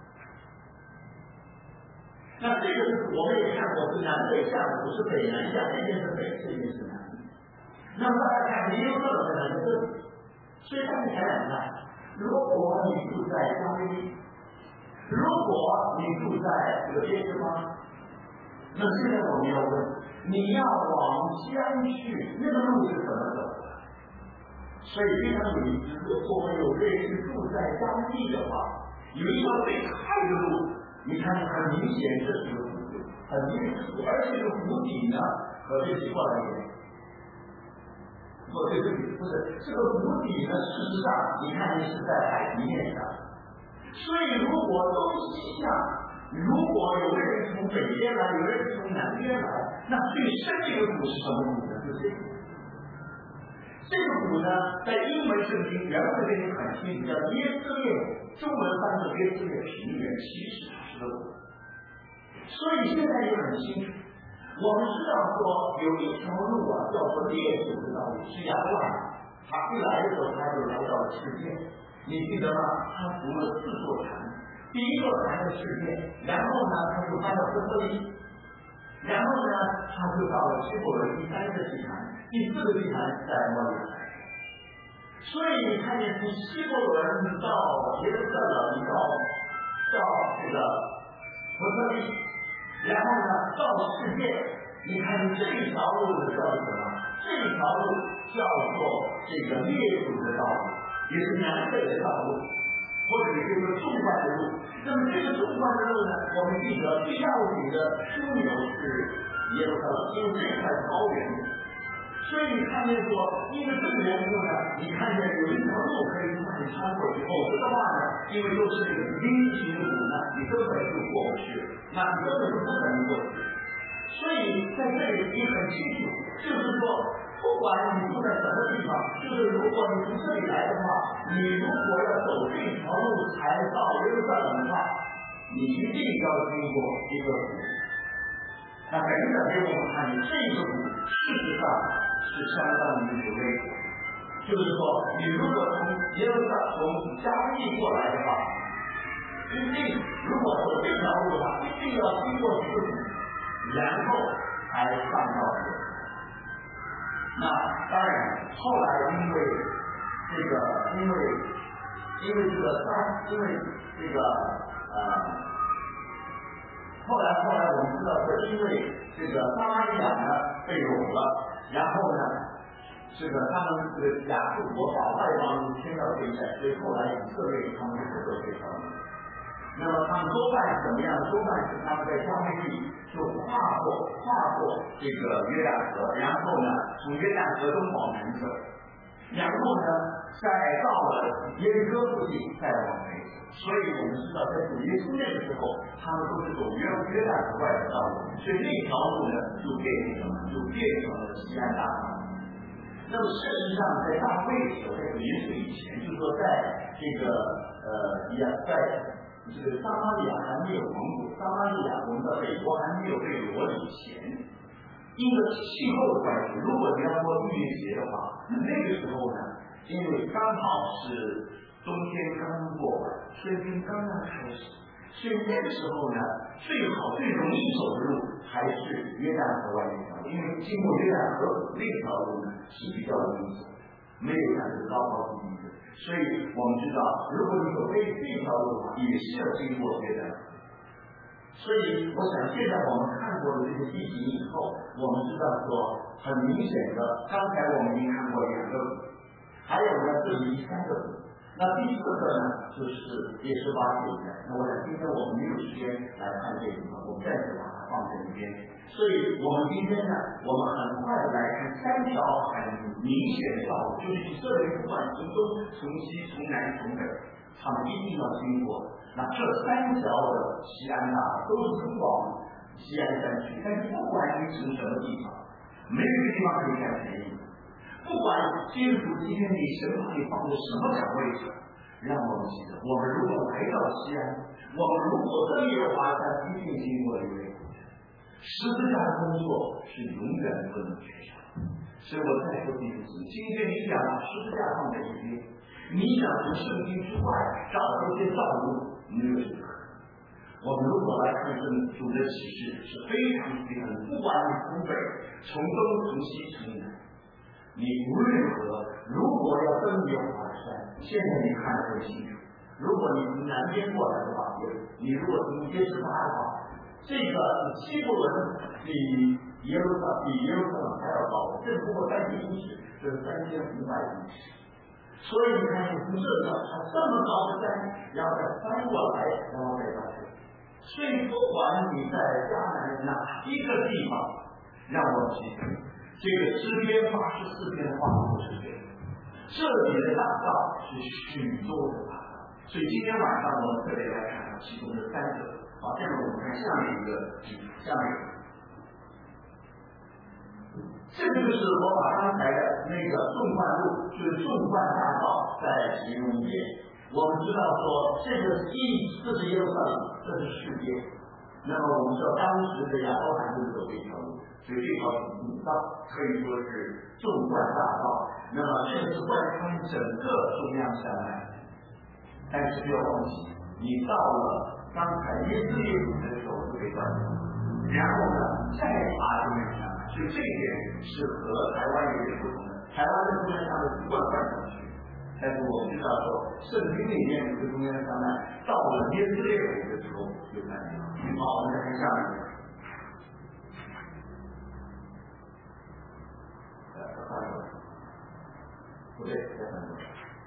A: 那这个我们也看过是南北向，不是北南向，这边是北，这边是南。那么大家看耶路撒冷在哪里？所以大家想想看，如果你住在加利利，如果你住在这个边地方，那现在我们要问，你要往江去，那个路是怎么走的？所以非常有意思，如果有人是住在当地的话，有一条最快的路，你看很明显这是个湖，很明显，而且这个湖底呢和这奇怪的一点。不是这个湖底呢，事实上你看是在海平面上。所以如果东西向，如果有的人从北边来，有的人从南边来，那最深的一个谷是什么谷呢？就是这个谷呢，在英文圣经原文这里很清楚，叫耶斯列，中文翻译耶斯列平原，其实它是个谷。所以现在也很清楚，我们知道说有一条路啊，叫做列祖的道路，是亚伯拉罕，他一来的时候他就来到了世界。你记得吗？他读了4座坛，第一座坛是世界，然后呢，他就搬到伯特利，然后呢，他就到了希伯伦第3个祭坛，第4个祭坛在摩利海。所以你看见从希伯伦到耶路撒冷到这个伯特利，然后呢到世界，你看这一条路的叫什么？这一条路叫做这个列祖的道路。也是南北的道路，或者也就是纵贯的路。那么这个纵贯的路呢，我们记得最要紧的枢纽是耶路撒冷，因为这块是高原。所以你看见说，因为这个缘故呢，你看见有一条路可以让你穿过去，否则的话呢，因为都是那个阴形的谷呢，你根本就过不去，那你根本就不可能过去。所以在这里也很清楚，就是说不管你住在什么地方，就是如果你从这里来的话，你如果要走这条路才到耶路撒冷的话，你一定要经过一个谷。那很远给我们看见这个谷事实上是相当于流泪谷，就是说你如果从耶路撒冷从加利过来的话，一定如果走这条路的话，一定要经过这个谷，然后才上到这个。那当然，后来因为后来我们知道说，因为这个撒玛利亚呢被掳了，然后呢，这个他们这个亚述国把外邦迁到这一带，所以后来以色列他们就走这条路。那么他们多半是怎么样？多半是他们在加利利就跨过这个约旦河，然后呢从约旦河东往南走，然后呢再到了耶利哥附近再往南走。所以我们知道在主耶稣那个时候，他们都是走约旦河外的道路，所以那条路呢就变成什么？就变成了西安大道。那么事实上在大卫的时候，在主耶稣以前，就是说在这个在这个撒玛利亚还没有蒙古，撒玛利亚我们的北国还没有被掳以前，因为气候的关系，如果你要说逾越节的话，那个时候呢，因为刚好是冬天刚过完，春天刚刚开始， 所以那个时候呢，最好最容易走的路还是约旦河外那条路，因为经过约旦河那条路呢是比较容易走的，没有那个高高低低的。所以我们知道，如果你走这条路的话，也是要经过约旦河。所以我想现在我们看过的这些地形以后，我们知道说很明显的，刚才我们已经看过2个谷，还有呢这里第3个谷，那第4个呢就是也是挖掘的。那我想今天我们没有时间来看这个地方，我们暂时把它放在一边。所以我们今天呢，我们很快的来看3条很明显的道路，就是以色列不管从东从西从南从北，他们一定要经过。那这3条的西安大道都是通往西安山区，但是不管你从什么地方，没有一个地方可以占便宜。不管基督徒今天你神把你放在什么岗位上，让我们记得，我们如果来到西安，我们如果登耶和华山，一定经过一位十字架的工作是永远不能缺少。所以我再说弟兄姊妹，今天你想把十字架放在一边，你想从圣经之外找到一些道路，没有这个可能。我们如果来看主的启示，是非常非常的，不管你从北从东从西从南，你无论如何，如果要登耶和华山，现在你看得很清楚。如果你从南边过来的话，你如果从耶路撒冷的话，这个希伯伦比耶路撒冷还要高，这不过3000英尺，这是3500英尺。所以你看，从这里它这么高的山，然后再翻过来，然后再到这里。所以不管你在迦南哪一个地方，让我记得这个诗篇84篇的话不是这样，这里的大道是许多的大道。所以今天晚上我们特别来看其中的3个。好，这样我们看下面一个下面这个就是我把刚才的那个纵贯路，就是纵贯大道再形容一遍。我们知道说这个这是耶路撒冷，这是世界。那么我们知道当时的亚伯兰就是走这条路，所以这条古道可以说是纵贯大道。那么这个是贯穿整个中央山脉。但是不要忘记，你到了刚才耶斯列谷的时候就被断掉，然后呢再爬中央山脉，所以这一点是和台湾有点不同的。台湾的中央山脉是贯穿上去，但是我们知道说圣经里面这个中央山脉到了耶斯列谷的时候就断掉。好，我们再看下面一个。不对，再翻过来。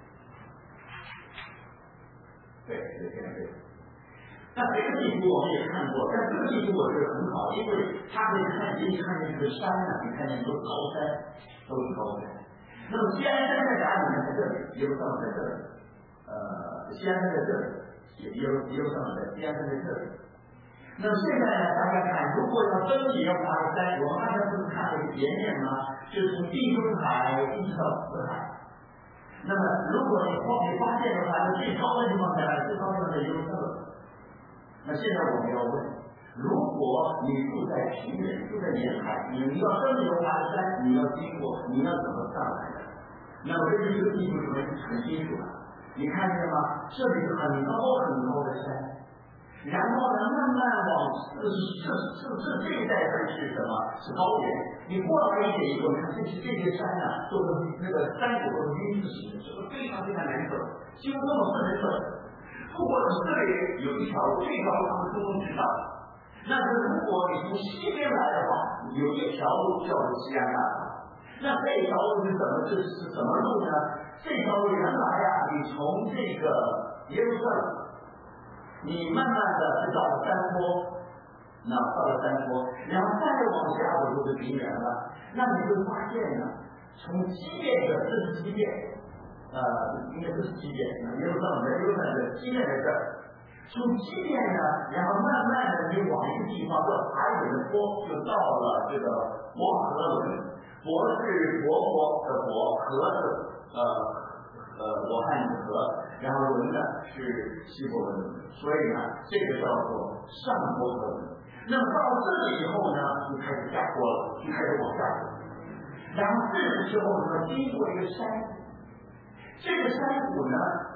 A: 对。那这个地图我们也看过，但这个地图我觉得很好，因为它可以看见这个山呢，你看见都是高山，都是高山。那么西安山在哪里呢？在这里，耶路撒冷在这里，西安山在这里，耶路撒冷在西安山在这里。那么现在呢，大家看，如果要登耶和华山，我们刚才不是看了一个节点吗？就是从地中海一直到死海。那么如果你发现的话，最高的地方在哪里？最高的地方在耶路撒冷。那现在我们要问，如果你住在平原，住在沿海，你要登耶和华的山，你要经过，你要怎么上来的？那么根据这个地图里面很清楚了，你看见吗？这里是很高很高的山，然后呢，慢慢往这一带是什么？是高原。你过来一点以后，你看这些山呢，都是那个山谷都是 V 字形的，是不是非常非常难走？几乎根本不能走。不过你这里有一条路，这条路他们通通知道。那是如果你从西边来的话，有一条路叫做西安大道。那这条路是什么路呢？这条路原来啊，你从这个耶路撒冷，你慢慢的就到了山坡，那到了山坡，然后再往下的就是平原了。那你会发现呢，从基甸的这是基甸。应该是基甸，耶路撒冷的基甸在这儿，从基甸呢，然后慢慢的你往一个地方叫海里的坡，就到了这个伯和伦，伯是伯的伯，和是罗汉的和，然后伦呢是希伯伦，所以呢这个叫做上伯和伦。那么到这里以后呢，就开始下坡了，就开始往下走，然后这个时候呢，经过一个山。这个山谷呢，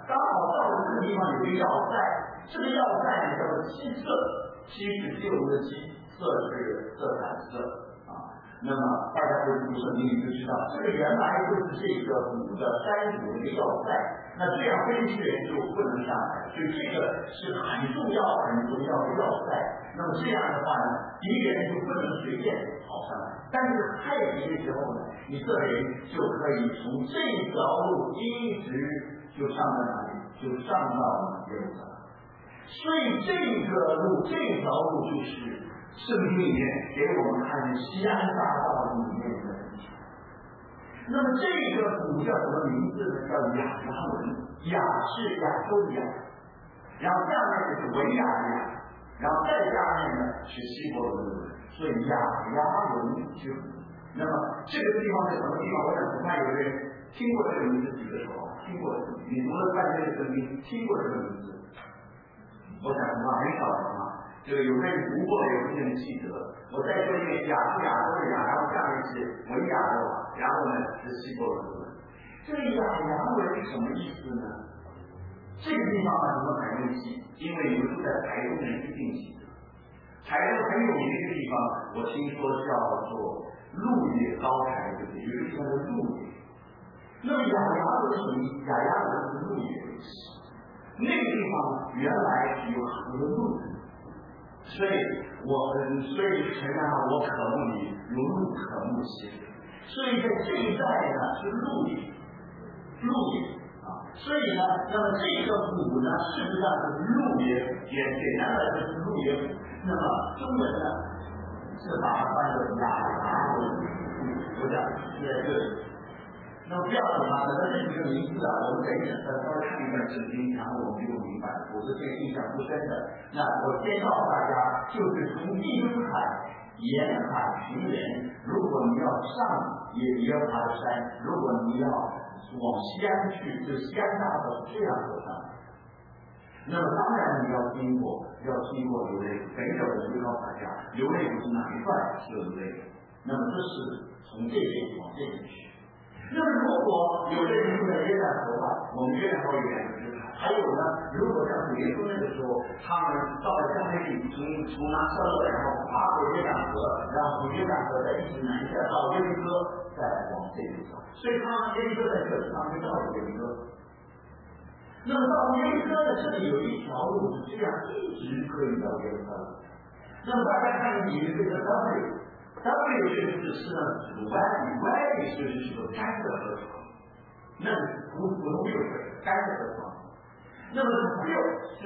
A: 刚好到了这个地方有一个要塞，这个要塞呢叫做七色，七是旧的七，色是色彩的色啊。那么大家会读圣经里就知道，这个原来就是这个古的山谷的一个要塞，那这样飞行员就不能上来，所以这个是很重要的要塞。那么这样的话呢，敌人就不能随便跑上来，但是太平的时候呢，以色列人就可以从这条路一直就上到哪里，就上到耶路撒冷。所以这条路就是圣经里面给我们看的西安大道里面的东西。那么这个谷叫什么名字呢？叫雅拉文，雅是亚洲的雅，然后下面就是维亚的雅，然后再下面呢是希伯来文，所以雅拉文之谷。那么这个地方是什么地方？我想恐怕有人听过这个名字几个手，听过的，你读了半天的圣经，听过这个名字，我想恐怕很少人啊。这个有人读过，有人记得。我再说一遍，雅是亚洲的雅，然后下面是维亚的瓦，然后呢是希伯来文。这个雅文是什么意思呢？这个地方呢怎么很用心？因为有住在台东的人去定起的。台东很有名的一个地方，我听说叫做鹿野高台，对不对？有一个地方叫鹿野。那么雅文是什么意思？雅文是鹿野的意思。那个地方原来是有河路的。所以承认我渴慕你，如鹿渴慕溪。所以在这一带呢是鹿野啊。所以呢，那么这个谷呢，事实上是鹿野，也简单来说是鹿野谷。那么中文呢是把它翻作雅拉文，我讲是在这里。那么不要紧啊，那这几个名字啊，我们等一下再稍微看一段圣经，然后我们就明白，我是对印象不深的。那我先告诉大家，就是从地中海沿海平原，如果你要上耶和华的山，如果你要往西安去，就西安大道这样走上来。那么当然你要经过流泪谷，等一下我会告诉大家，流泪谷是哪一段是流泪谷。那么这是从这边往这边去。那么如果有的人住在约旦河畔，我们约旦河有2个支派。还有呢，如果像主耶稣那个时候，他们到了加利利，从拿撒勒，然后跨过约旦河，然后从约旦河再一直南下到耶利哥，再往这边走。所以他们耶利哥在这里，他们就到了耶利哥。那么到耶利哥的这里有一条路是这样一直可以到耶路撒冷。那么大家看看你的这个W 就是是呢，歪就是说干的河床，那普通就是干的河床。那么Q是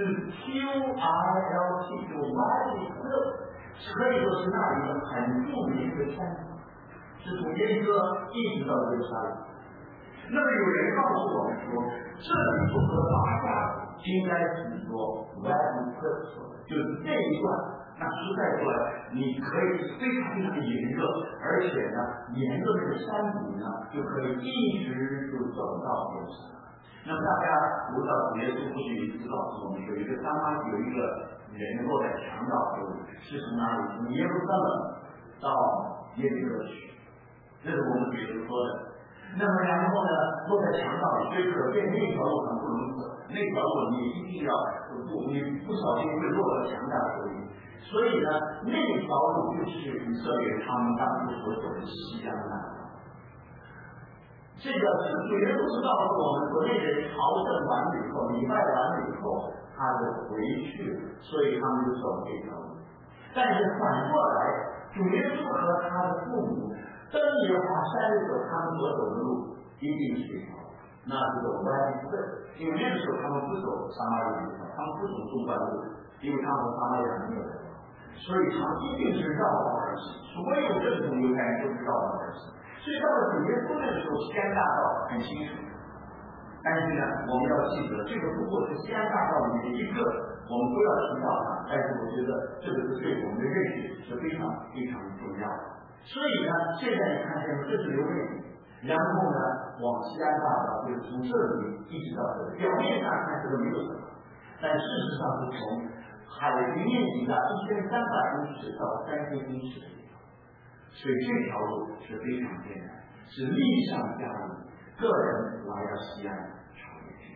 A: QILT， 就歪理科，可以说是那里的很著名的山场，是从耶利哥一直到耶路撒冷。那么有人告诉我们说，这里不和巴夏应该是说歪理科，就是这一段。那实在说，你可以非常炎热，而且呢，沿着这个山谷呢，就可以一直就走到耶路撒冷。那么大家读到耶稣不许知道我们有一个人落在强盗手里，是从哪里？从耶路撒冷到耶利哥去，这是我们比如说的。那么然后呢，落在强盗里，所以可见那条路很不容易走，那条路你一定要你不小心会落到强盗手里。所以呢，那条路就是以色列他们当初所走的西安大道。这个主耶稣是告诉我们，所谓的朝圣完了以后，礼拜完了以后，他就回去了，所以他们就走这条路。但是反过来，主耶稣和他的父母登耶和华山的时候，他们所走的路一定是这条路，那是走歪路。因为那个时候他们不走撒玛利亚路，他们不走中段路，因为他们和撒玛利亚没有。所以他一定是绕道而行，所有正统犹太人都是绕道而行。所以到了主耶稣那个时候，西安大道很清楚。但是呢，我们要记得，这个不过是西安大道里面一个，我们不要提到它。但是我觉得这个是对我们的认识是非常非常重要的。所以呢，现在你看见这是流泪谷，然后呢，往西安大道就是从这里一直到这里。表面上看这个没有什么，但事实上是从海平面积的1300公尺到3000公尺的地方，所以这条路是非常艰难，是力上加力，个人来到西安朝耶去。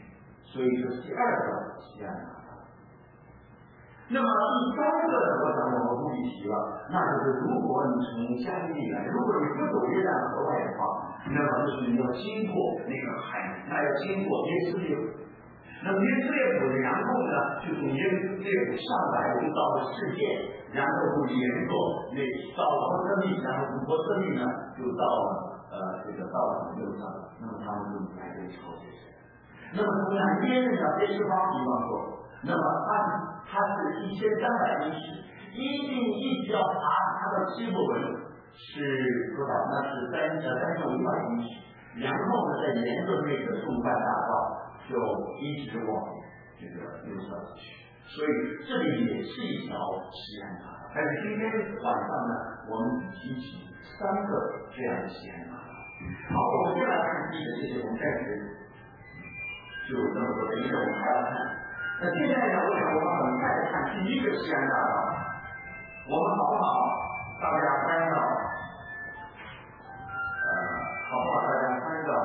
A: 所以这是第二个西安拿达。那么第三个，我想我们不必提了，那就是如果你从加利利来，如果你不走约旦河外的话，那么就是你要经过那个海，那要经过耶斯列谷。那么耶斯列谷，然后呢，就从耶斯列谷上来，就到了世界，然后就沿着那到伯特利，然后从伯特利呢，就到了到了路上，那么他们就来这里朝鲜神。那么从南边呢，这地方比方说，那么它是1300英尺，一直要爬它的西伯文是多少？那是3500英尺，然后呢再沿着那个纵贯大道就一直往这个路上去，所以这里也是一条西安大道。但是今天晚上呢，我们只提起3个这样的西安大道。好，我们先来看第一个，这些我们暂时就这么多的，因为我们还要看。那现在呢，我想我们很快的看第一个西安大道，我们好不好？大家翻到，好不好？大家翻到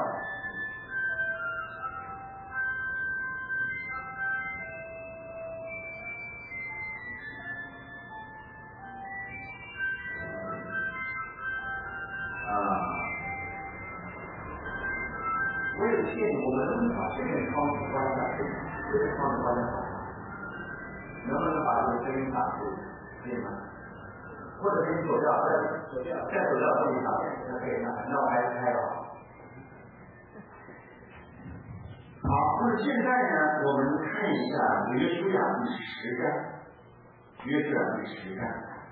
A: 我有建议，我们能不能把这个窗户关上？这个窗户关上，能不能把这个声音打出？可以吗？或者是你走掉，再走掉这一条，那可以吗？那我还是开吧。好，那么现在呢，我们看一下约书亚第10章，约书亚第10章。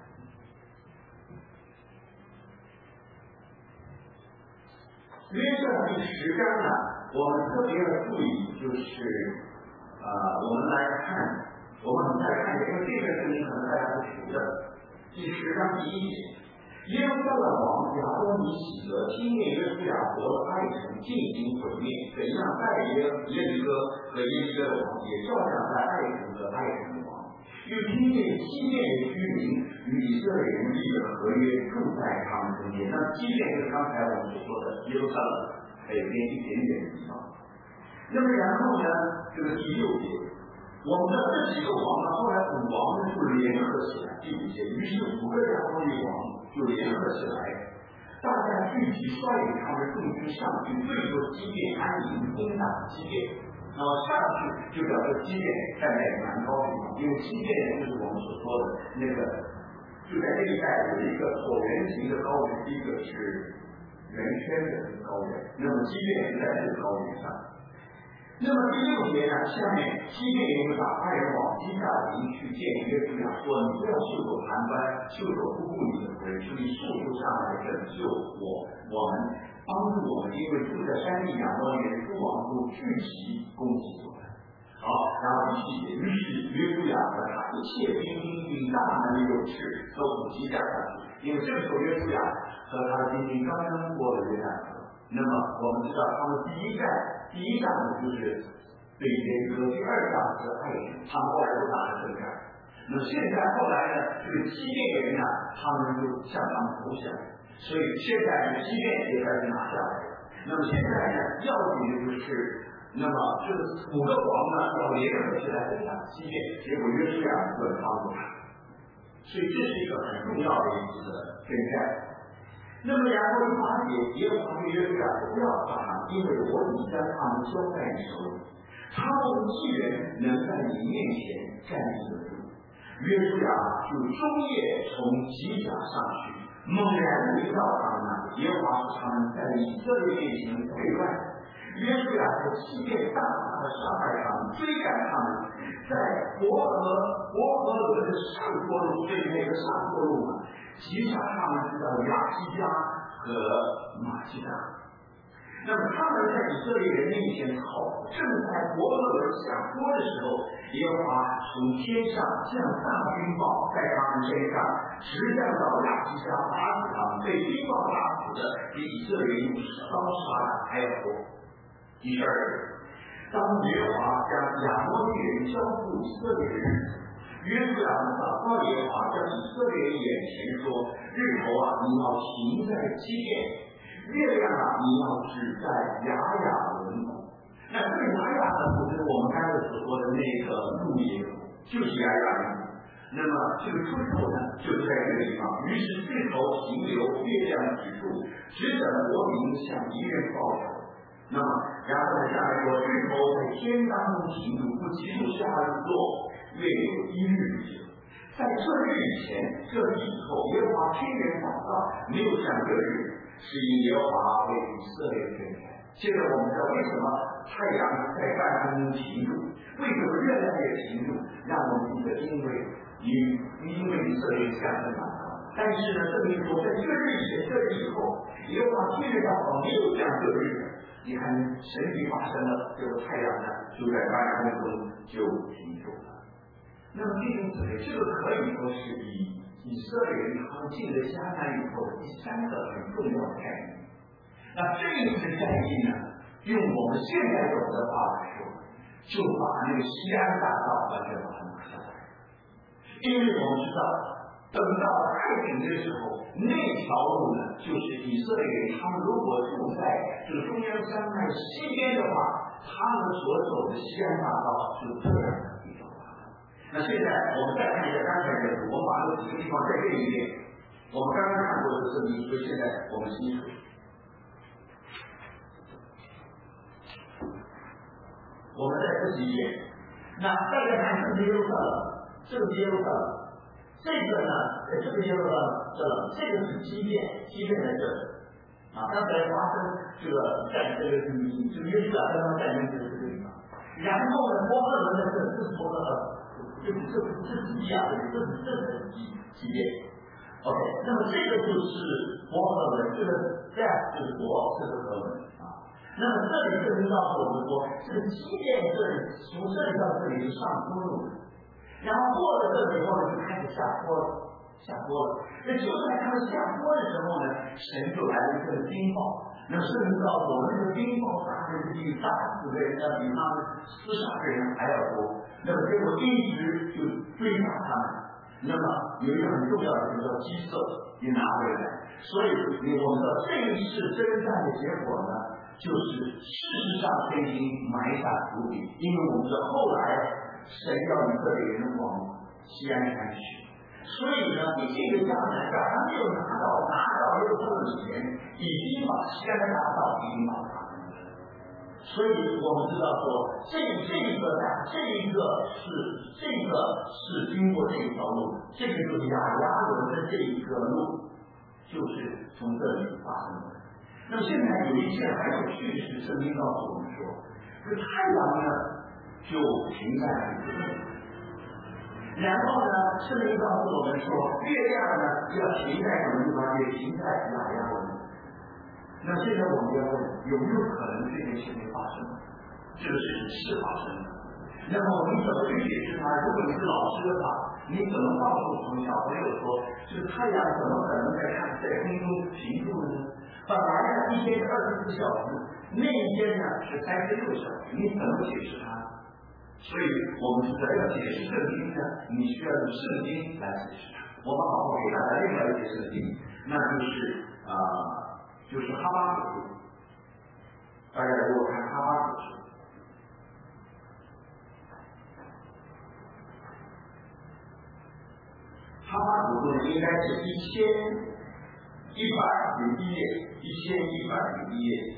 A: 约书亚第10章呢，我们特别的注意，就是我们来看，我们很快看，因为这个事情可能大家都熟的。第10章第1节，耶路撒冷王亚多尼喜得听见约书亚夺了爱城，进行毁灭，怎样待耶利哥和耶利哥的王，也照样在爱城和爱城的王。又听见基遍的居民与以色列人立的合约，住在他们中间。那基遍就是刚才我们所说的耶路撒冷北边一点点的地方。那么然后呢，这个第6节，我们的这几个王呢，后来5王呢就联合起来，第5节，于是5个亚多尼王就联合起来，大家聚集率领他们众军上去，对付基遍安营，攻打基遍。然后上去就表示基遍站在蛮高地方，因为基遍就是我们所说的那个，就在这一带有一个椭圆形的高原，第一个是圆圈的高原，那么基遍是在这个高原上。那么第6节呢，下面基遍人就把派人往基萨营去见约书亚，说你不要袖手旁观，袖手不顾你的仆人，是你速速上来拯救我们，帮助我们，因为住在山地亚多尼人诸王都聚集攻击我们。好，然后第7节，于是约书亚和他一切兵并大能的勇士都伏击下上去，因为这个时候约书亚和他的兵刚刚过了约旦河。那么我们知道他们第一站呢就是对耶利哥，第2站是爱城，他们后来都打了胜仗。那么现在后来呢，这个基遍人呢，他们就向他们投降，所以现在基遍也开始拿下来了。那么现在呢，要紧的就是，那么这5个王呢要联合起来攻打基遍，结果约书亚问他们不打，所以这是一个很重要的一次的征战。那么然后8节，耶和华对约书亚说：“不要怕他们，因为我已将他们交在你手里，他们无一人能在你面前站立得住。”约书亚就终夜从吉甲上去，猛然临到他们那里，耶和华使他们在以色列面前溃败。约书亚就欺骗大大的伤害他们，追赶他们，在伯和伦的上坡路，对那个上坡路嘛，击杀他们知道亚基加和马基大。那么他们在以色列人面前逃，正在伯和伦下坡的时候，耶和华从天上降大冰雹在他们身上，直降到亚基加，打死他们，被冰雹打死的比以色列人烧杀的还要多。第12节，当耶和华将亚摩利人交付以色列的日子，约书亚们祷告耶和华，在以色列人眼前说：日头啊，你要停在基遍；月亮啊，你要止在雅雅文谷。 那这个雅雅呢，就是我们刚才所说的那个路耶路，就是雅雅路。那么这个出口呢，就是在这个地方。于是这头行流，月亮指数，只等国民向敌人报仇。那么，然后呢，下面说，日头在天当中行路，不急速下日落，月有一日久。在这日以前，这日以后，耶和华天人祷告，没有像这日，是因耶和华为以色列宣言。现在我们知道为什么太阳在半空中行路，为什么月亮也行路，让我们记得，因为以色列向神祷告。但是呢，这里说，在这日以前，这日以后，耶和华天人祷告，没有像这日。你看，神迹发生了，这个太阳呢，就在半空中就停住了。那么弟兄姊妹，这个可以说是以色列人他们进了迦南以后的第三个很重要的概念。那这一次概念呢，用我们现在懂的话来说，就把那个西安大道完全把它拿下来。因为我们知道，等到太平的时候，那条路呢，就是以色列人他们如果住在这个中央山脉西边的话，他们所走的西安大道是这样的一条大道。那现在我们再看一下刚才的，我们把这几个地方再认一遍。我们刚刚看过的圣经，所以现在我们清楚。我们再复习一遍。那大家看这个耶路撒冷，这个耶路撒冷，这个呢，这个耶路撒冷，这个是基甸在这里。刚才发生这个战这个约书亚跟他们战争就是这个地方。然后呢，波赫伦的这是波赫伦，这是基亚的，这是基甸。OK， 那么这个就是波赫伦，这个这样就是波，这是赫伦。那么这里证明告诉我们说，这个基甸这里从这里到这里是上坡路的，然后过了这里以后呢，就开始下坡了。那就在他们下坡的时候呢，神就来了一个冰雹。那么圣经告诉我们，这个冰雹大的比大4倍，要比他们厮杀的人还要多。那么结果一直就追打他们。那么有一个很重要的叫基色也拿回来。所以我们的这一次征战的结果呢，就是事实上已经埋下伏笔，因为我们知道后来神要以色列人往西安山去，所以呢，你这个迦南地还没有拿到耶路撒冷前，已经把西安大道已经把它拿了。所以我们知道说，这个是经过这一条路，这个就是亚亚伦的这一个路，就是从这里发生的。那么现在有一件很有趣的事，圣经告诉我们说，这太阳呢就停在这里，然后呢，圣经告诉我们说，月亮呢要停在什么地方？也停在亚亚伦。那现在我们要问，有没有可能这件事情发生？这个事情是发生的。那么你怎么去解释它？如果你是老师的话，你怎么告诉我们小朋友说，这个太阳怎么可能在空中停住呢？本来呢，一天是24小时，那一天呢是36小时，你怎么解释它？所以我们知道要解释圣经呢，你需要用圣经来解释它。我们好好给大家另外一节圣经，那就是哈巴谷书。大家如果看哈巴谷书，哈巴谷书应该是1101页，1101页。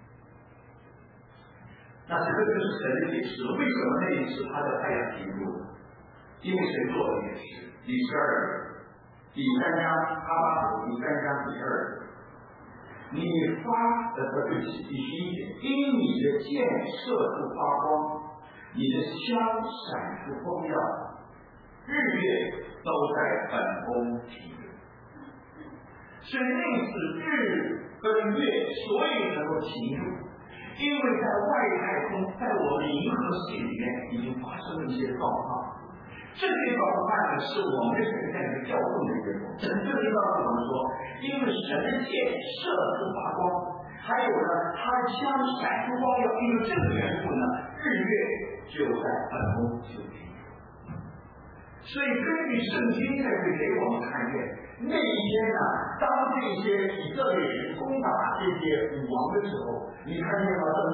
A: 那这个就是神的解释，为什么那一次他的太阳停住了？因为神做的解释，第12第3章哈巴谷第3章第2节。你发对不起，第11节，因你的箭射出发光，你的枪闪出光耀，日月都在本宫停留。是那次日跟月所以能够停住，因为在外太空，在我们银河系里面已经发生了一些状况。这些状况呢，是我们的神在一个调动的结果。神这里告诉我们说，因为神的箭射出发光，还有呢，他枪闪出光耀，因为这个缘故呢，日月就在本宫就停。所以根据圣经在这里给我们看见，那一天呢，当这些以色列人攻打这些武王的时候，你看见吗？等到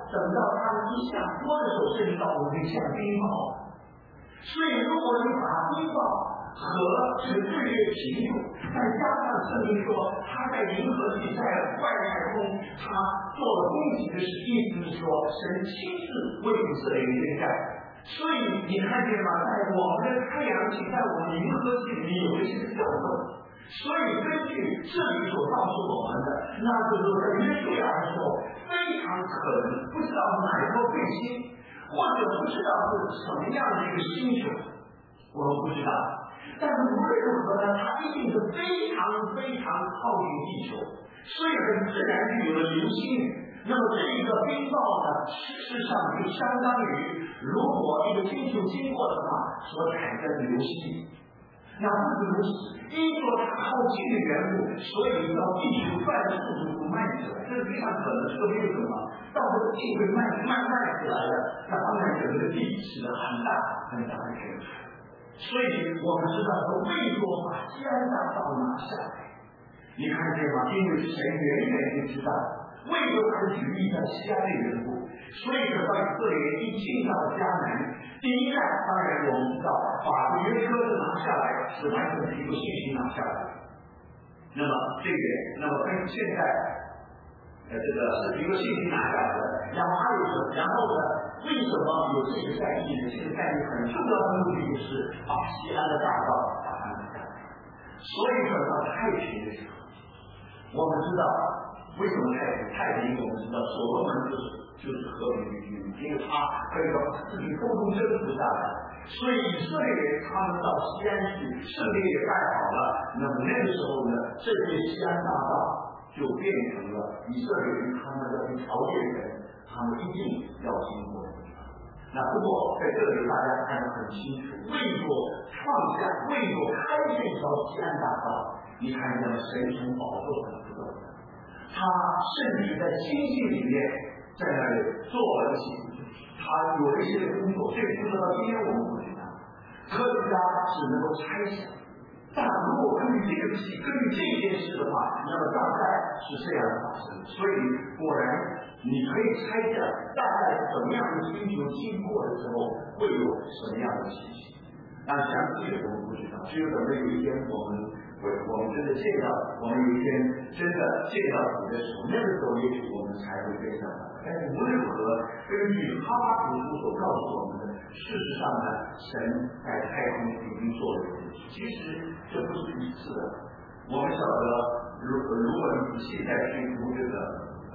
A: 等到它一下坡的时候，这里到我们像冰雹。所以，如果你把冰雹和这个日月平衡，再加上圣经说他在银河系在外太空，他做了攻击的意思是说，神亲自为以色列征战。所以你看见吗？在我们的太阳系，在我们银河系里面有一些调动。所以根据这里所告诉我们的，那就是在约书亚的时候，非常可能不知道哪一颗卫星，或者不知道是什么样的一个星球，我们不知道。但是无论如何呢，它一定是非常非常靠近地球，所以很自然就有了流星雨。那么这一个冰雹呢，事实上就相当于如果一个星球经过的话所产生的流星雨。那不是如此，因着它靠近的缘故，所以到地球转的速度就慢起来，这是非常可能，这个没有什么。到这个地会慢起来的，那当然整个地起了很大的变化。所以我们知道说，为什么把西安大道拿下来？你看见吗？因为神远远就知道，为什么他的旨意在西安的缘故。所以等到以色列一进到迦南，第一站当然我们知道，把约车子拿下来是完全是一个信心拿下来的。那么这个，那么跟现在这个是一个信心拿下来的。然后还有什么？然后呢？为什么有这个战役呢？这个战役很重要的目的就是把西安的大道把它拿下来。所以等到太平的时候，我们知道为什么太平？我们知道所罗门就是和平的居民，因为他可以把自己沟通征服下来。所以以色列人他们到西安去，圣殿也盖好了。那么那个时候呢，这些西安大道就变成了以色列人他们的条件人，他们一定要经过的地方。那不过在这里大家看得很清楚，为着创下，为着开这条西安大道，你看见了神从宝座上出来的，他甚至在星星里面在那里做了一些，他有一些的工作，这个工作到今天我们不知道，科学家只能够猜想。但如果根据这个戏，根据这件事的话，那么大概是这样发生的。所以果然，你可以猜想大概什么样的星球经过的时候会有什么样的情形。那详细的我们不知道，只有等到有一天我们真的见到，我们有一天真的见到主的时候，那个时候也许我们才会跟上他。但是无论如何，根据哈巴古书所告诉我们的，事实上呢，神在太空已经做了这件事。其实这不是一次的。我们晓得，如果你仔细再去读这个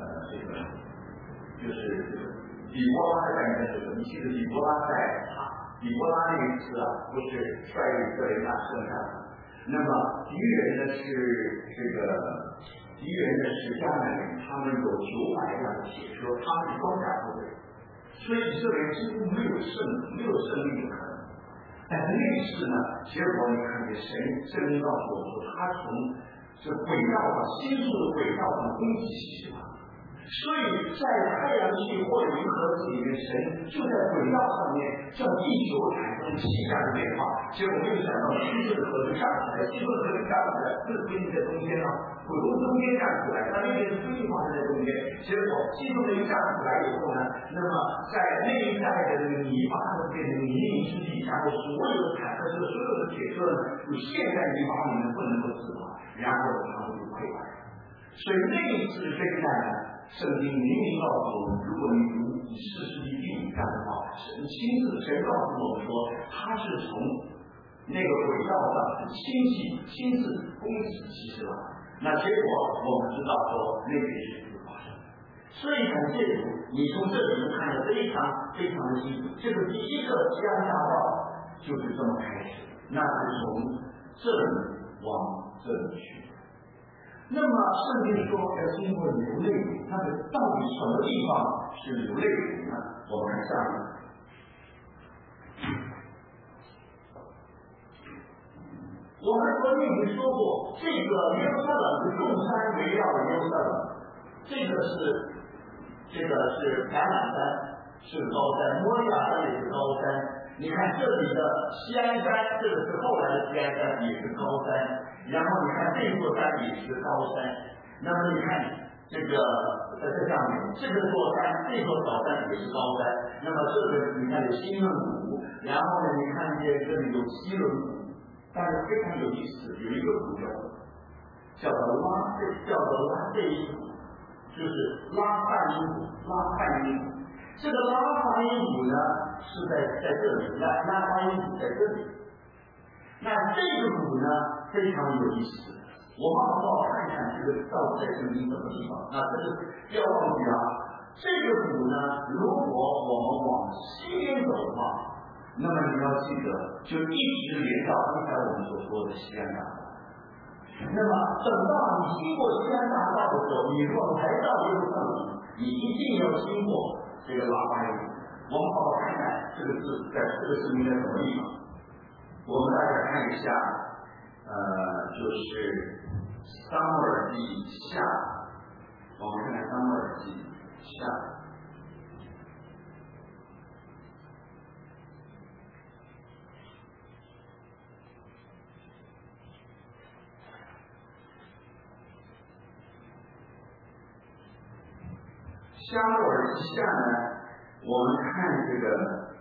A: 就是比波拉的战争，你记得比波拉那一次啊，不是率领以色列大胜仗。那么敌人呢是迦南人，他们有900辆的铁车，他们是装甲部队，所以以色列几乎没有胜利的可能。但是那一次呢，结果你看见圣经告诉我们说，他从这轨道上星宿的轨道上攻击西西拉。所以在太阳系或者银河系里面，神就在轨道上面向地球产生气象的变化。结果没有想到西顿河就站起来，西顿河就站起来，这个规定在中间了，普通中间站起来，但那边是规定发生在中间。结果西顿河一站起来以后呢，那么在那一带的那个泥巴就变成泥泞之地，然后所有的坦克车、所有的铁车呢，就陷在泥巴里面不能够自跑，然后他们就溃败。所以那一次的征战呢，圣经明明告诉我们，如果你读以士师记第5章的话，神告诉我们说，他是从那个轨道上亲自攻击西西拉。那结果我们知道说，那件事情发生了。所以感谢主，你从这里能看得非常非常的清楚。这个第一个西安大道就是这么开始，那是从这里往这里去。那么圣经说要经过流泪谷，那么到底什么地方是流泪谷呢？我们看下面。我们昨天已经说过，这个耶路撒冷是众山围绕的耶路撒冷，这个是橄榄山，是高山，摩利亚山也是高山。你看这里的西安山，这个是后来的西安山，也是高山。然后你看这座山也是高山，那么你看这个在这上面，这个座山，这座小山也是高山。那么这个你看有新轮谷，然后呢，你看见这里有西轮谷，但是非常有意思，有一个谷叫做拉贝因谷，就是拉范因谷，拉范因谷。这个拉范因谷呢是在这里，拉范因谷在这里。那这个谷呢非常有意思。我们好好看一看这个到底在圣经什么地方。那这个不要忘记啊，这个谷呢，如果我们往西边走的话，那么你要记得，就一直连到刚才我们所说的西安大道。那么等到你经过西安大道的时候，你若来到耶路撒冷，你一定要经过这个拉巴因谷。我们好好看看这个字在这个圣经在什么地方。我们大家看一下，就是撒母耳记下，我们看看撒母耳记下。撒母耳记下呢，我们看这个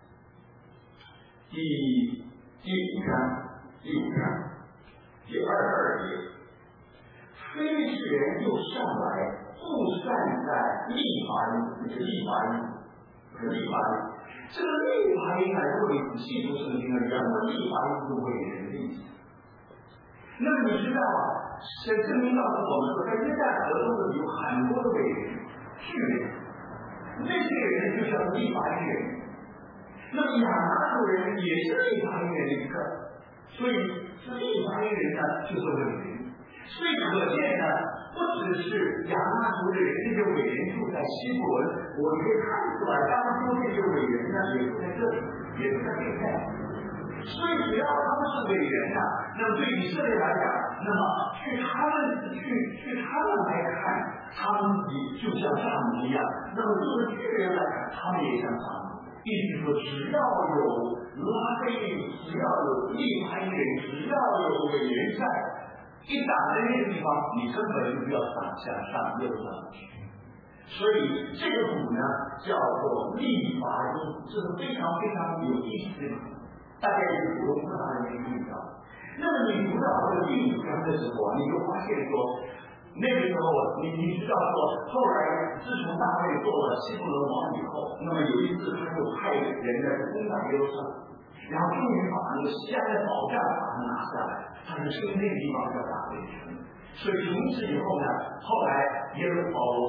A: 第五章第22节，非利士人又上来布散在利法因，这个利法因，这个利法因呢，如果你仔细读圣经的，原文利法因是伟人的意思。那么你知道啊，圣经告诉我们说，在约旦河中的有很多的伟人、巨人，那些人就像利法因人。那么亚拿族人也是利法因人的一个，所以是利法因人呢就是伟人。所以可见呢，不只是亚拿族的人，这些伟人住在希伯伦，我们可以看出来，当初这些伟人呢也住在这里，也住在这里。所以只要他们是伟人呢，那么对以色列来讲，那么据他们来看，他们就像上帝一样；那么对于巨人来看，他们也像上帝。意思说，只要有拉贝，只要有利法因人，只要有伟人在，一打在那个地方，你根本就不要想上耶路撒冷去。所以这个谷呢，叫做利法因，这是非常非常有意思的谷。大概是普通大人没遇到。那么你读到这个第5章的时候啊，你就发现说，那个时候你知道说，后来自从大卫做了希伯伦王以后，那么有一次他就派人来攻打耶路撒冷，然后终于把那个西安的保障把它拿下来，他就称那个地方叫大卫城。所以从此以后呢，后来这个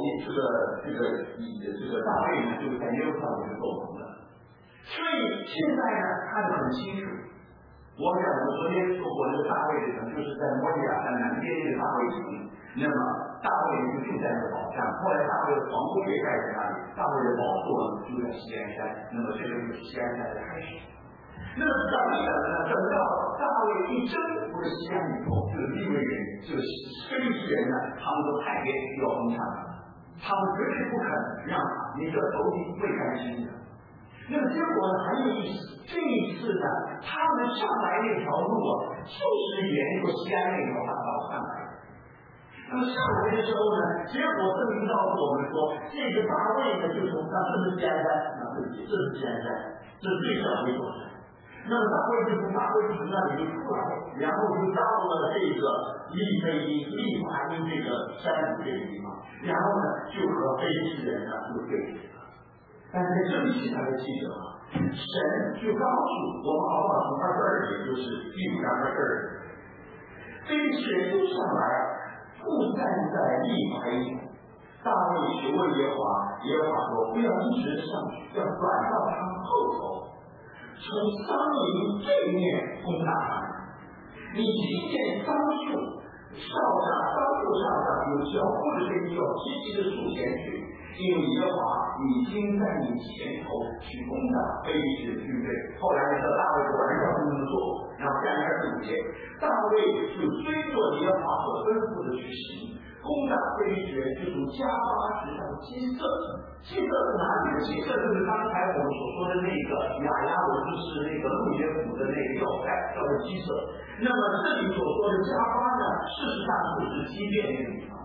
A: 大卫呢就在耶路撒冷做王了。所以现在呢，看得很清楚。我想我昨天说过，那个大卫城就是在摩利亚山南边那个大卫城，那么大卫就住在那个保障。后来大卫的皇宫也盖在那里，大卫的宝座就在西安山。那么这个就是西安山的开始。那么等到大卫一征服了西安以后，这个利未人，这个非利士人呢，他们都派别要封他，他们绝对不肯让你的头巾被干净的。那么结果呢很有意思，这一次呢，他们上来那条路啊，就是沿着西安那条大道上来的。那么上来的时候呢，结果圣经告诉我们说，这个大卫呢，就从他这是西安山，这是西安山，这是最小的一座山。那么大卫就从大卫城那里就出来，然后就到了这个利法因这个山谷这个地方，然后呢，就和非利士人呢就对峙了。但是在这里其他的记者啊，神就告诉我们，好不好？从22节，就是第5章22节，非利士人都上来，布散在利法因。大卫求问耶和华，耶和华说：不要一直上去，要转到他们后头，从桑林对面攻打他们。你听见桑树上有脚步的声音，要积极的数前去。因为耶和华已经在你前头去攻打非利士军队。后来呢，大卫果然照这么做，然后下面25节，大卫就追着耶和华所吩咐的去行，攻打非利士人，就从加巴直到基色。基色是哪里的？基色就是刚才我们所说的那个雅罗，就是那个路耶府的那个要塞，叫做基色。那么这里所说的加巴呢，事实上就是基甸那个地方。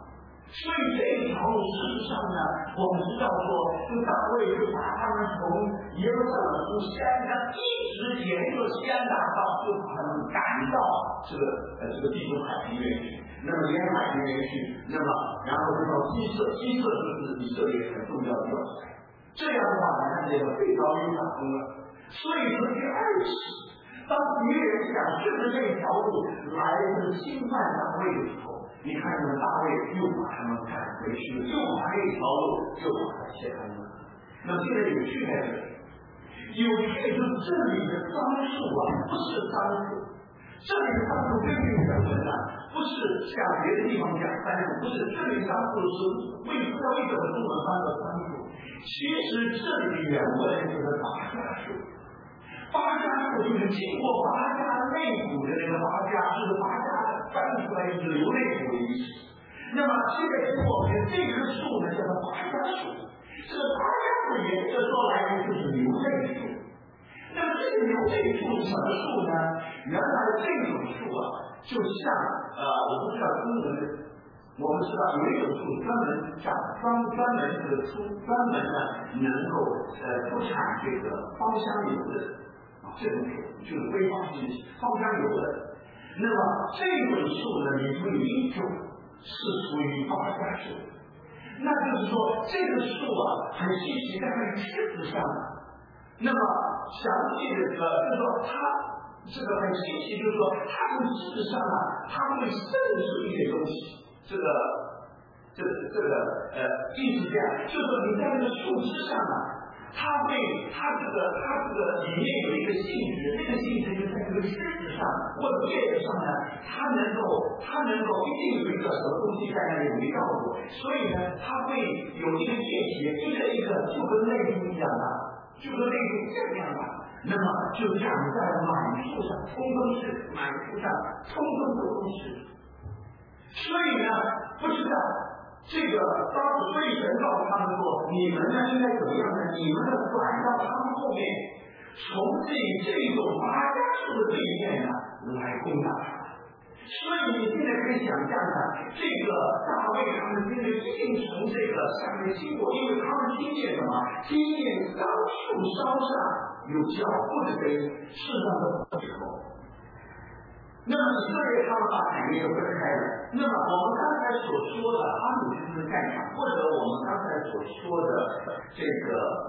A: 所以这一条路事实上呢，我们知道说，这大卫就把他们从耶路撒冷从西安山一直沿着西安大道，就把他们赶到这个地中海平原去。那么沿海平原去，那么然后就到基色，基色就是以色列很重要的要塞。这样的话呢，他这个最高又打通了。所以说第二次，当敌人想顺着这条路来侵犯大卫的时候，你看这大卫又把他们赶回去，又把这条路又把它切开了。那么现在有趣在这里，有趣就是这里的樟树啊，不是樟树，这里的樟树根据原文呢，不是像别的地方讲杉树，不是这里樟树是不知道为什么中文翻到樟树，其实这里的原文就是拔家树。拔家树就是经过拔家肋骨的那个拔家，是拔家翻出来就是流泪骨的意思。那么现在给我们这棵树呢叫做拔家树，这个拔家树严格说来呢就是流泪树。那么这个流泪树是什么树呢？原来这种树啊，就像我不知道中文的，我们知道有一种树专门长专门呢能够出产这个芳香油的。这种树就是挥发性芳香油的。那么这种树呢，里头有一种是属于拔家树，那就是说这个树啊很稀奇，在枝子上。那么详细的就是说它这个很稀奇，就是说它从枝子上啊，它会渗出一些东西。这个意思这样，就是说你在这个树枝上啊。它这个里面有一个性质，这个性质就在这个枝子上或者叶子上呢，它能够一定有一个什么东西在那里围绕住，所以呢，它会有一个液体，一个就跟泪珠一样的，就跟泪珠这样的，那么就长在满树上，通通是满树上，通通都是。所以呢，不知道。这个当时所以神告诉他们说，你们呢应该怎么样呢？你们呢转到他们后面，从这种拔家树的对面呢来攻打他们。所以你现在可以想象呢，这个大卫他们现在一定从这个下面经过，因为他们听见什么？听见桑树梢上有脚步的声音，是他们的时候。那么以色列他们把产业都分开了。那么我们刚才所说的哈姆斯的战场，或者我们刚才所说的这个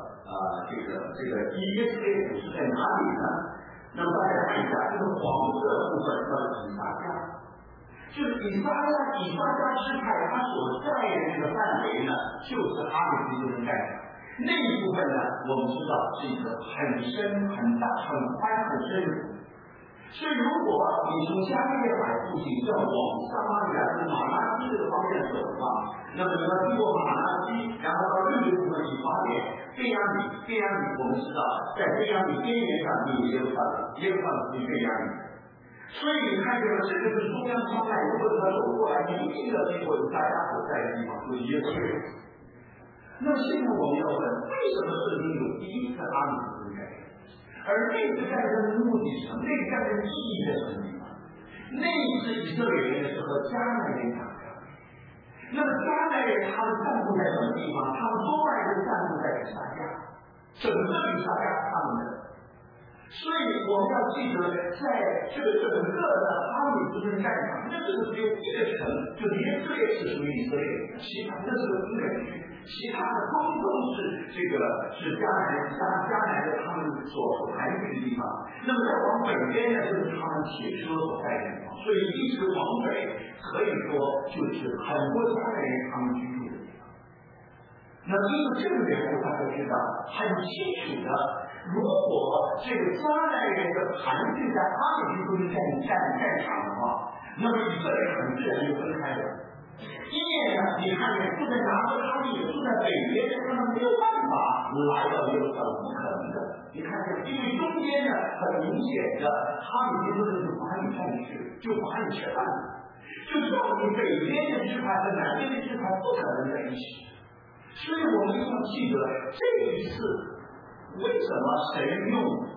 A: 以色列股是在哪里呢？那么大家看一下，这个黄色部分叫以撒家，就是以撒家支派他所在的这个范围呢，就是哈姆斯的战场。那一部分呢，我们知道是一个很深、很大、很宽、很深的。所以，如果你从加利利海附近要往撒马利亚跟马拉基这个方向走的话，那么你要经过马拉基，然后到另一部分以法莲、便雅悯，我们知道在便雅悯边缘上有耶路撒冷是便雅悯。所以你看见了，这个是中央山脉，如果他走过来，你一定要经过大家所在的地方，就是耶路撒冷。那现在我们要问，为什么圣经有第一次阿米斯的概念？而这次战争的目的是什么？这个战争意义在什么地方？那一次以色列人是和迦南人打仗，那么迦南人他们散布在什么地方？他们多半是散布在以撒家，整个以撒家他们的。所以我们要记得，在这个整个的哈米斯顿战场，那这个只有一个城，就是以色列是属于以色列人，其他这是个资源区，其他的通通是迦南的他们所盘踞的地方。那么再往北边呢，就是他们铁车所在的地方，所以一直往北，可以说就是很多迦南人他们居住的地方。那因为这个缘故，大家知道很清楚的，如果这个迦南人的盘踞在哈米斯顿战场的话，那么以色列很自然就分开了。因为呢，你看见住在南部，他们也住在北边，他们没有办法来到耶路撒冷，不可能的。你看见，因为中间呢很明显的，哈米斯顿就把你占据，就把你吃饭了，就知道你北边的支派和南边的支派不可能在一起。所以我们一定要记得这一次为什么神用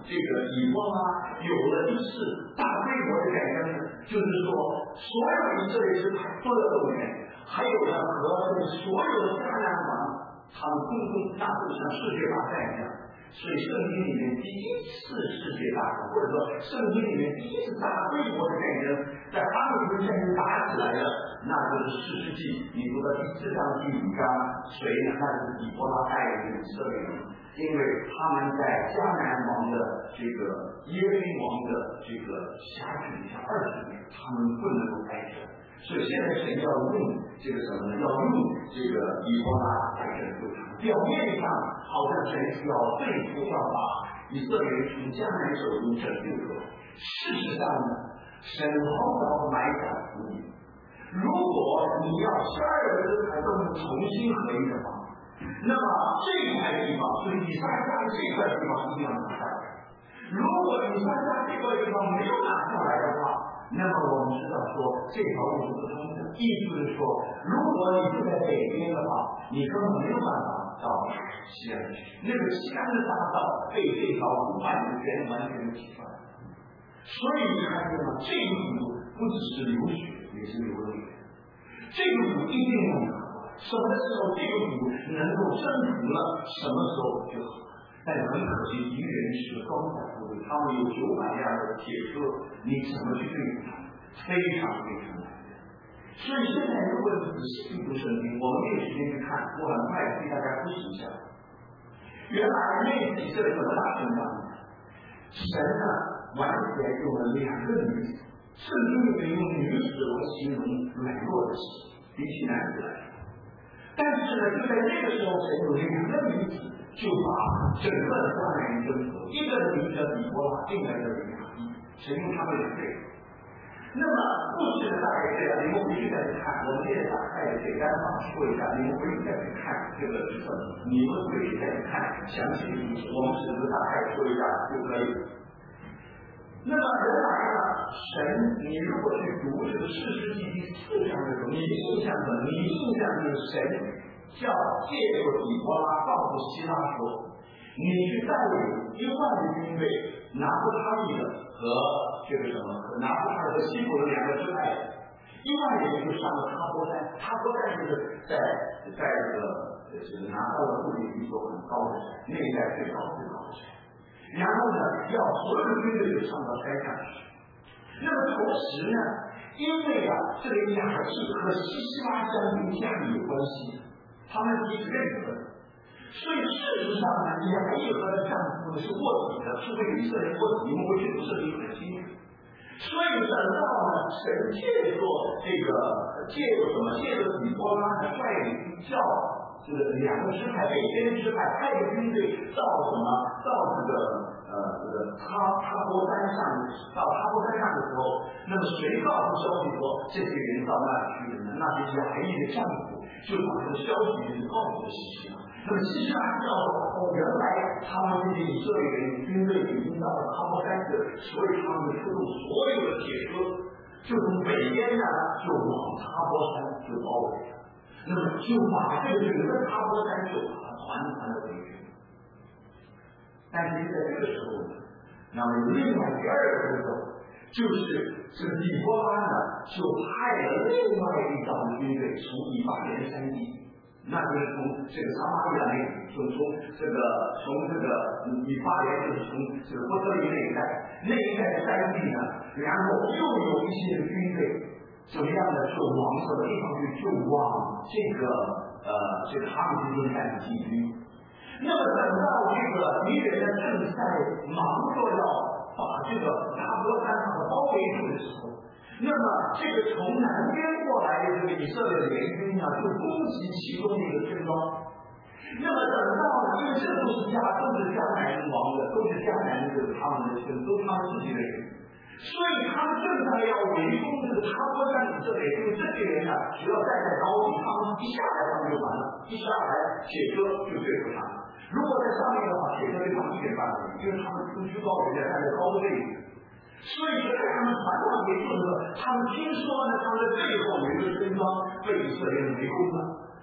A: 这个以波拉有了一次大规模的战争，就是说所有以色列支派都要动员，还有呢和所有的迦南王他们共同大致像世界大战一样。所以圣经里面第一次世界大战，或者说圣经里面第一次大规模的战争，在哈米伦战争打起来的，那就是士师记，你读到第4章第5章，谁呢？那就是以波拉带领以色列人，因为他们在迦南王的这个耶利王的这个辖制下20年，他们不能够开战。所以现在神要用这个什么呢？要用这个以波拉来拯救他们。表面上好像神是要对付，要把以色列人从迦南手中拯救出来。事实上呢，神后要埋下伏笔。如果你要12个支派都能重新合一的话，那么这块地方就是以撒迦这块地方一定要拿下来。如果以撒迦这块地方没有拿下来的话，那么我们知道说这条路是不通的，意思是说，如果你住在北边的话，你根本没有办法到西安去。那个西安的大道被这条5万的人完全挤出来，所以你看见吗？这个路不只是流血，也是流泪。这个路一定要拿，什么时候这个路能够征服了，什么时候就好。但很可惜，敌人是个装甲部队，他们有900辆的铁车，你怎么去对付他们？非常非常难。所以现在如果仔细读圣经，我们没有时间去看，我很快给大家复习一下。原来那以色列怎么打胜仗呢？神呢完全用了2个女子，圣经里面用女子来形容软弱的心，比起男子来说。但是呢，就在那个时候，神有2个女子。就把整个的迦南人征服，一个名叫以波拉，另外一个名叫雅伊，神用他们2个人。那么故事大概这样，你们回去再去看，我们现在大概简单的说一下，你们回去再去看这个是什么，你们回去再去看详细的故事，我们只是大概说一下就可以了。那么原来呢，神，你如果去读这个士师记第4章的时候，你印象就是神叫借助以波拉告诉希拉说，你去带领1万的军队，拿布他利的和这个什么，拿布他和西卜的2个支派，1万人就上了他波山，他波山就是在这个拿到了布里一座很高的山，那一带最高的山。然后呢，要所有的军队就上到山上去。那么同时呢，因为这个雅季和西西拉将军家里有关系。他们彼此认可，所以事实上呢，雅伊和的丈夫是卧底的，是为以色列卧底，因为过去不是很清楚。所以等到呢，神借助什么？借助以波拉的率领叫这个2个支派，北边的支派派个军队到什么？到这个哈波山上，到哈波山上的时候，那么谁告诉消息说这些人到那里去了呢？那些雅伊的丈夫就把这个消息就告诉了西西拉。那么西西拉知道原来他们这些以色列人军队已经到了哈波山去了，所以他们出动所有的铁车，就从北边呢就往哈波山就包围了。那么就把这个整个哈波山就把它团的围住。但是在这个时候呢，那么有另外第2个步骤，就是这个以波拉呢就派了另外一道军队从以法莲山地，那就是从这个撒玛利亚那里，从这个以法莲，就是从这个波特利那一带的山地呢，然后又有一些军队怎么样呢？就往什么地方去？就往这个哈米之间开始进军。那么等到这个敌人呢正在忙着要把这个哈波山把它包围住的时候，那么这个从南边过来的这个以色列联军呢，就攻击其中的一个村庄。那么等到呢，因为这都是迦南人王的，都是迦南人他们的村，都是他们自己的人。所以他们正在要围攻这个哈波山以色列，因为这些人呢，只要站在高地，他们一下来他们就完了，一下来铁车就对付他们。如果在上面的话，铁车对他们一点办法，因为他们不居高人家站在高的位置。所以就在他们船上围住的时候，他们听说呢，他们的背后有一个村庄被以色列人围攻了，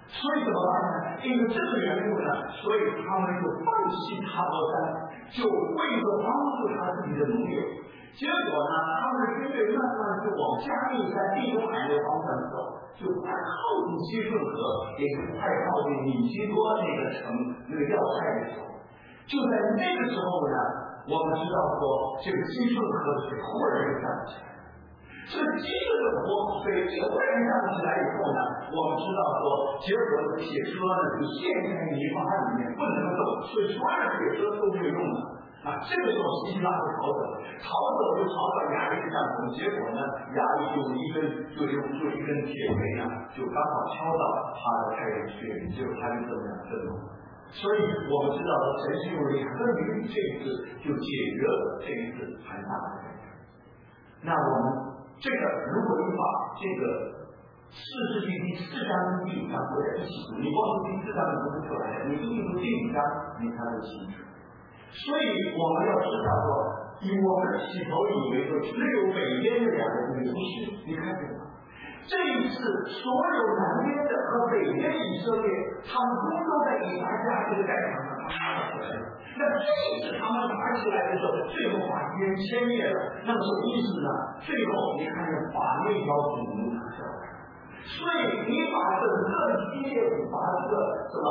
A: 所以怎么办呢？因为这个缘故呢，所以他们就放弃塔罗山，就为了帮助他自己的盟友。结果呢，他们的军队慢慢就往加利山地中海的方向走，就快靠近基顺河，也就快靠近米基多那个城那个要塞的时候，就在那个时候呢，我们知道说这个基顺河的水忽然就涨起来。这基顺的河水忽然涨起来以后呢，我们知道说，结果铁车呢就陷在泥巴里面不能走，所以所有的铁车都没有用了。这个时候希拉就逃走就逃到雅利的帐篷，结果呢，雅利就一根铁锤呢，就刚好敲到他的太阳穴里，结果他就这么样震动。所以我们知道神是用两个灵这一次就解决了这一次很大的战争。那我们这个如果你把这个4世纪第4章跟第5章合在一起读，你光是第4章读不出来，你一读第5章你才会清楚。所以我们要知道说，我们起头以为说只有北边的两个不是，你看见吗？这一次所有南边的和北边以色列，他们都在以撒家这个战场上打起来了。那这一次他们打起来的时候，最后把敌人歼灭了。那么什么意思呢？最后你看见把那条主路拿下来。所以你把整个基列谷，把这个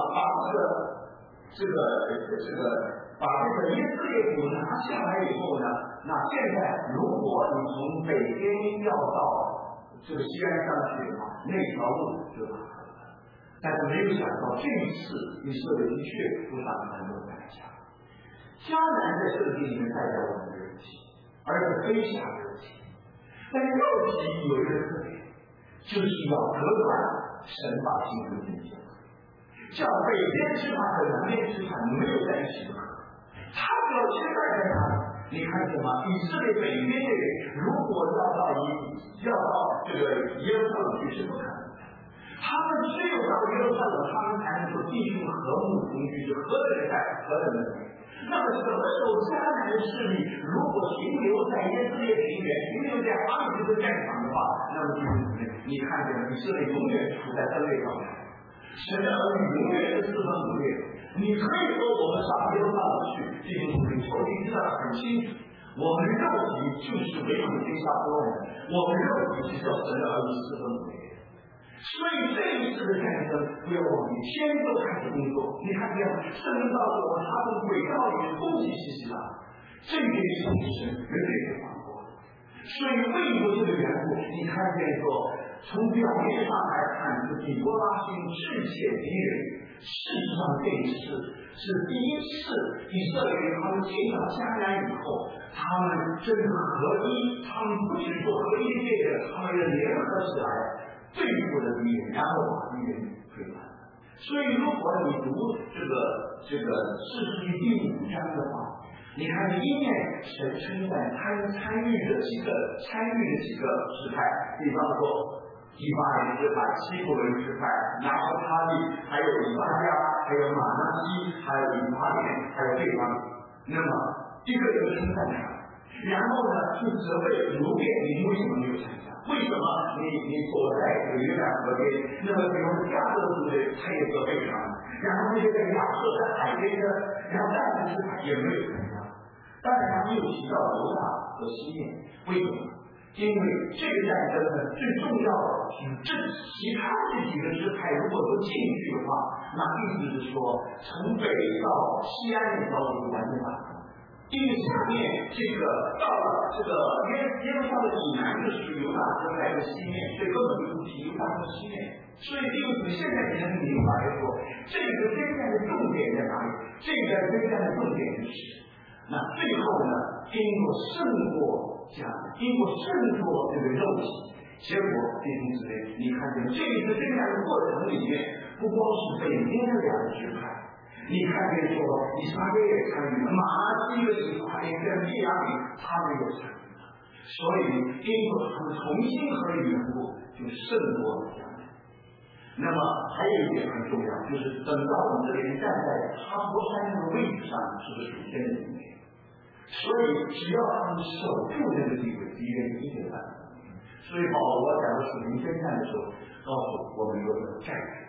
A: 以色列谷拿下来以后呢，那现在如果你从北边要到这个西安山去的话，那条路就打开了。但是没有想到这一次以色列的确不打很多代价。迦南在圣经里面代表我们的肉体，而且非常肉体。但是肉体有一个特点，就是要隔断神把心和境界，像北边支派和南边支派没有在一起的。他只要期待在哪里？你看见吗？以色列北边的人，如果要到这个耶路撒冷去是不可能的。他们只有到耶路撒冷，他们才能够弟兄和睦同居，是何等的爱，何等的美。那么什么时候迦南的势力如果停留在耶斯列平原，停留在阿里这个战场的话，那么弟兄姊妹，你看见以色列永远处在分裂状态。神的儿女永远是四分五裂。你可以说我们上耶路撒冷去，弟兄姊妹，求你知道很清楚，我们肉体就是唯恐天下多人，我们肉体是叫神的儿女四分五裂。所以这一次的战争，不要忘记，天都开始工作。你看见圣灵告诉我们，他从轨道里面攻击西西拉，这一点是神绝对的放过。所以为了这个缘故，你看见说，从表面上来看是比波拉星制解敌人，事实上这一次是第一次以色列人他们进到迦南以后，他们真的合一，他们不只做合一这个，他们要联合起来对付的敌人，然后把敌人推翻。所以如果你读这个4世纪第5章的话，你看一面神称赞参与的几个支派，比方说以法莲支派、希伯伦支派、拿弗他利，还有以巴家，还有马拿西，还有以法莲，还有这方。那么一个称赞他，然后呢去责备流便，你为什么没有参加？为什么你躲在这个约旦河边？那么比如加勒族的他也责备他，然后那些在亚瑟在海边的，然后但是他也没有参加。当然他没有提到犹大和西面，为什么？因为这个战争呢，最重要的是其他这几个支派如果都进去的话，那意思是说从北到西安的道路完全打通。因为下面这个到了这个耶路撒冷以南就是犹大支派的西面，所以根本就不提犹大和西面。所以这个现在你能明白说，这个征战的重点在哪里？这个征战的重点就是那最后呢，经过胜过这个肉体，结果弟兄姊妹，你看见这一次征战的过程里面，不光是北边的两个支派，你看见说以撒列也参与了，马拉基的以法莲跟利亚比他们也参与了，所以因为他们重新合的缘故，就胜过了迦南。那么还有一点很重要，就是等到我们这里站在哈伯山的位置上，是不是属天的地位？所以只要他们守住这个地位，敌人一定办。所以保罗讲的属灵征战的时候，告诉我们说的战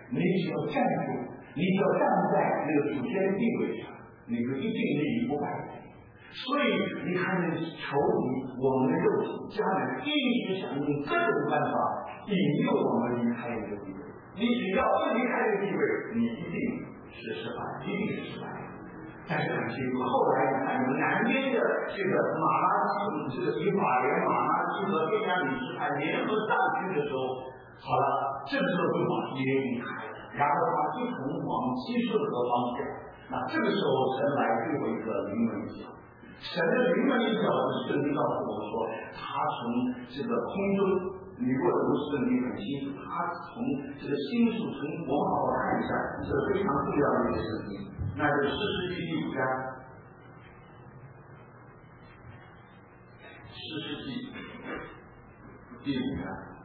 A: 你只要站住，你只要站在那个主天的地位上，你就一定立于不败。所以你看见仇敌，我们的肉体家人一直想用各种办法引诱我们离开这个地位。你只要一离开这个地位，你一定是失败，一定是失败。但是很清楚，后来你看南边的这个马拉基，这个以法莲、马拉基和便雅悯支派联合上去的时候，好了，这个时候就把敌人离开了，然后他一同往基顺河方向。那这个时候神来给我一个临门一脚。神的临门一脚是圣经告诉我们说，他从这个空中，你如果读圣经很清楚，他从这个星宿，从我们好好看一下，这是非常重要的一个圣经，那就是士师记第5章，士师记第5章。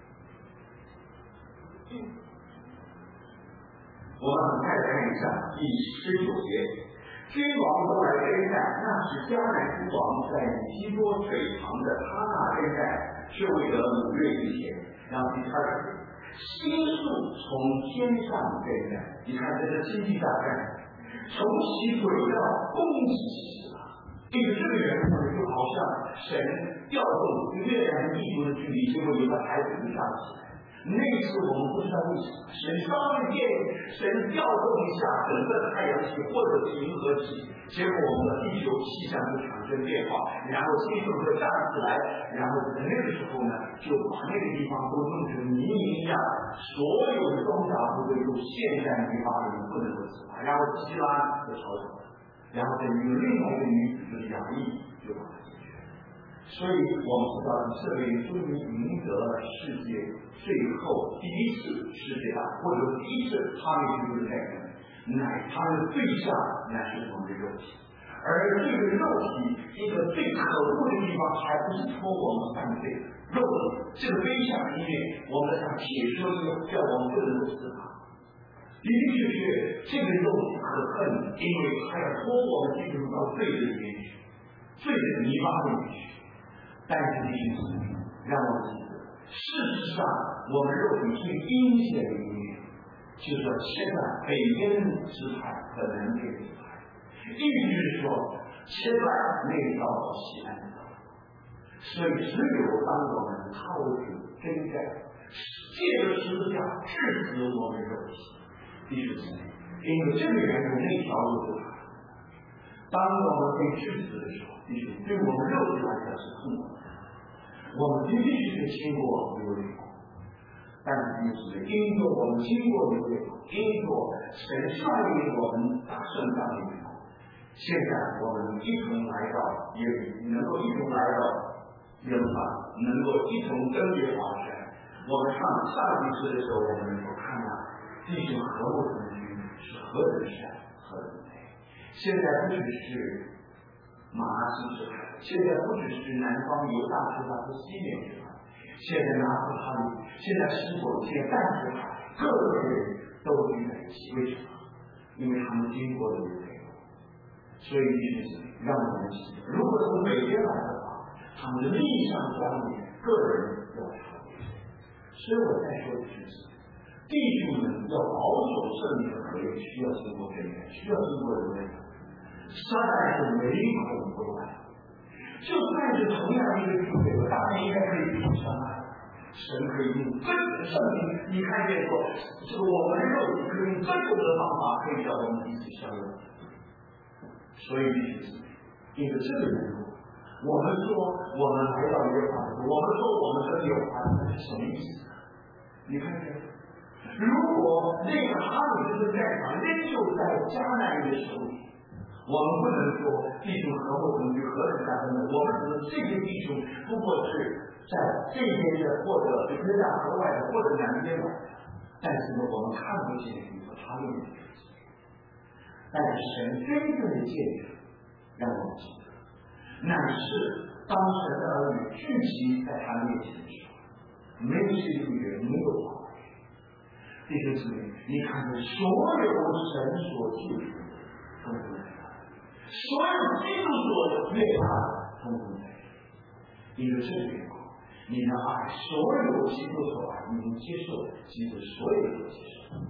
A: 我们很快的看一下第19节。君王都来征战，那是迦南之王在以基多水旁的哈纳征战，却未得5月以前。然后第20节，星宿从天上征战，你看这是星际大战，从其轨道攻击起了。因为这个缘故就好像神调动月亮和地球的距离，结果有个孩子就站起来。那次我们不知道为什么，神稍微神调动一下整个太阳系或者是银河系，结果我们的地球气象就产生变化，然后星宿会站起来，然后那个时候呢，就把那个地方都弄成泥一样，所有的装甲部队都陷在泥巴里不能够自拔，然后希拉就逃走了，然后等于另外一个女子就是雅意就把它解决了。所以我们知道以色列终于赢得了世界最后第一次世界大或者第一次他们军的战争，乃他们的对象乃是我们的肉体，而这个肉体一个最可恶的地方还不是说我们犯罪，肉体这个悲伤里面我们像铁车一样叫我们不能够自拔，的的确确这个肉体可恨，因为它要拖我们进入到罪的里面去，罪的泥巴里面去。但是弟兄姊妹，让我们记得，事实上我们肉体最阴险的一面，就是要切断北边支派和南边支派，意思是说切断内道和西安的道。所以只有当我们靠主征战，借着十字架治死我们肉体，弟兄姊妹，因为这个缘故那条路不长。当我们被治死的时候，弟兄，对我们肉体来讲是痛苦的，我们必须得经过流泪苦，但是弟兄，因着我们经过流泪苦，因着神率领我们打胜仗的以后，现在我们一同来到耶利，能够一同来到耶路撒冷，能够一同登耶华山。我们上一次的时候，我们能够看到弟兄和睦同居是何等善，何等美。现在不只是马拉基支派，现在不只是南方犹大支派和西面支派，现在拿弗他利，现在是否现在支派，各个人都聚在一起，为什么？因为他们经过了流泪，所以弟兄姊妹，让我们记得，如果从北边来的话，他们的利益上方面，个人要超越谁？所以我再说一句，弟兄们要保守圣灵的合一，需要经过征战，需要经过流泪。撒旦是唯恐不乱，就算是同样一个聚会，我大家应该可以彼此相爱。神可以用各种圣灵，你看见说，这个我们的肉体可以用各种的方法，可以叫我们彼此相爱。所以弟兄姊妹，因为这个缘故，我们说我们来到约翰，我们说我们跟约翰是什么意思？你看见？如果那个哈里斯的战场仍旧在迦南人的手里，我们不能说弟兄和睦同居何等大分的，我们只能这些弟兄不过是在这边的或者约旦河外的或者南边的，但是呢我们看不见你和他们的关系。但是神真正的见证让我们记得，乃是当神的儿女聚集在他面前的时候，没有谁拒绝，没有谎言。弟兄姊妹，你看看所有神所救赎的通通在哪里？所有基督所悦纳的通通在这里。因为这个缘故，你的爱，所有基督所爱，你能接受基督所有的接受。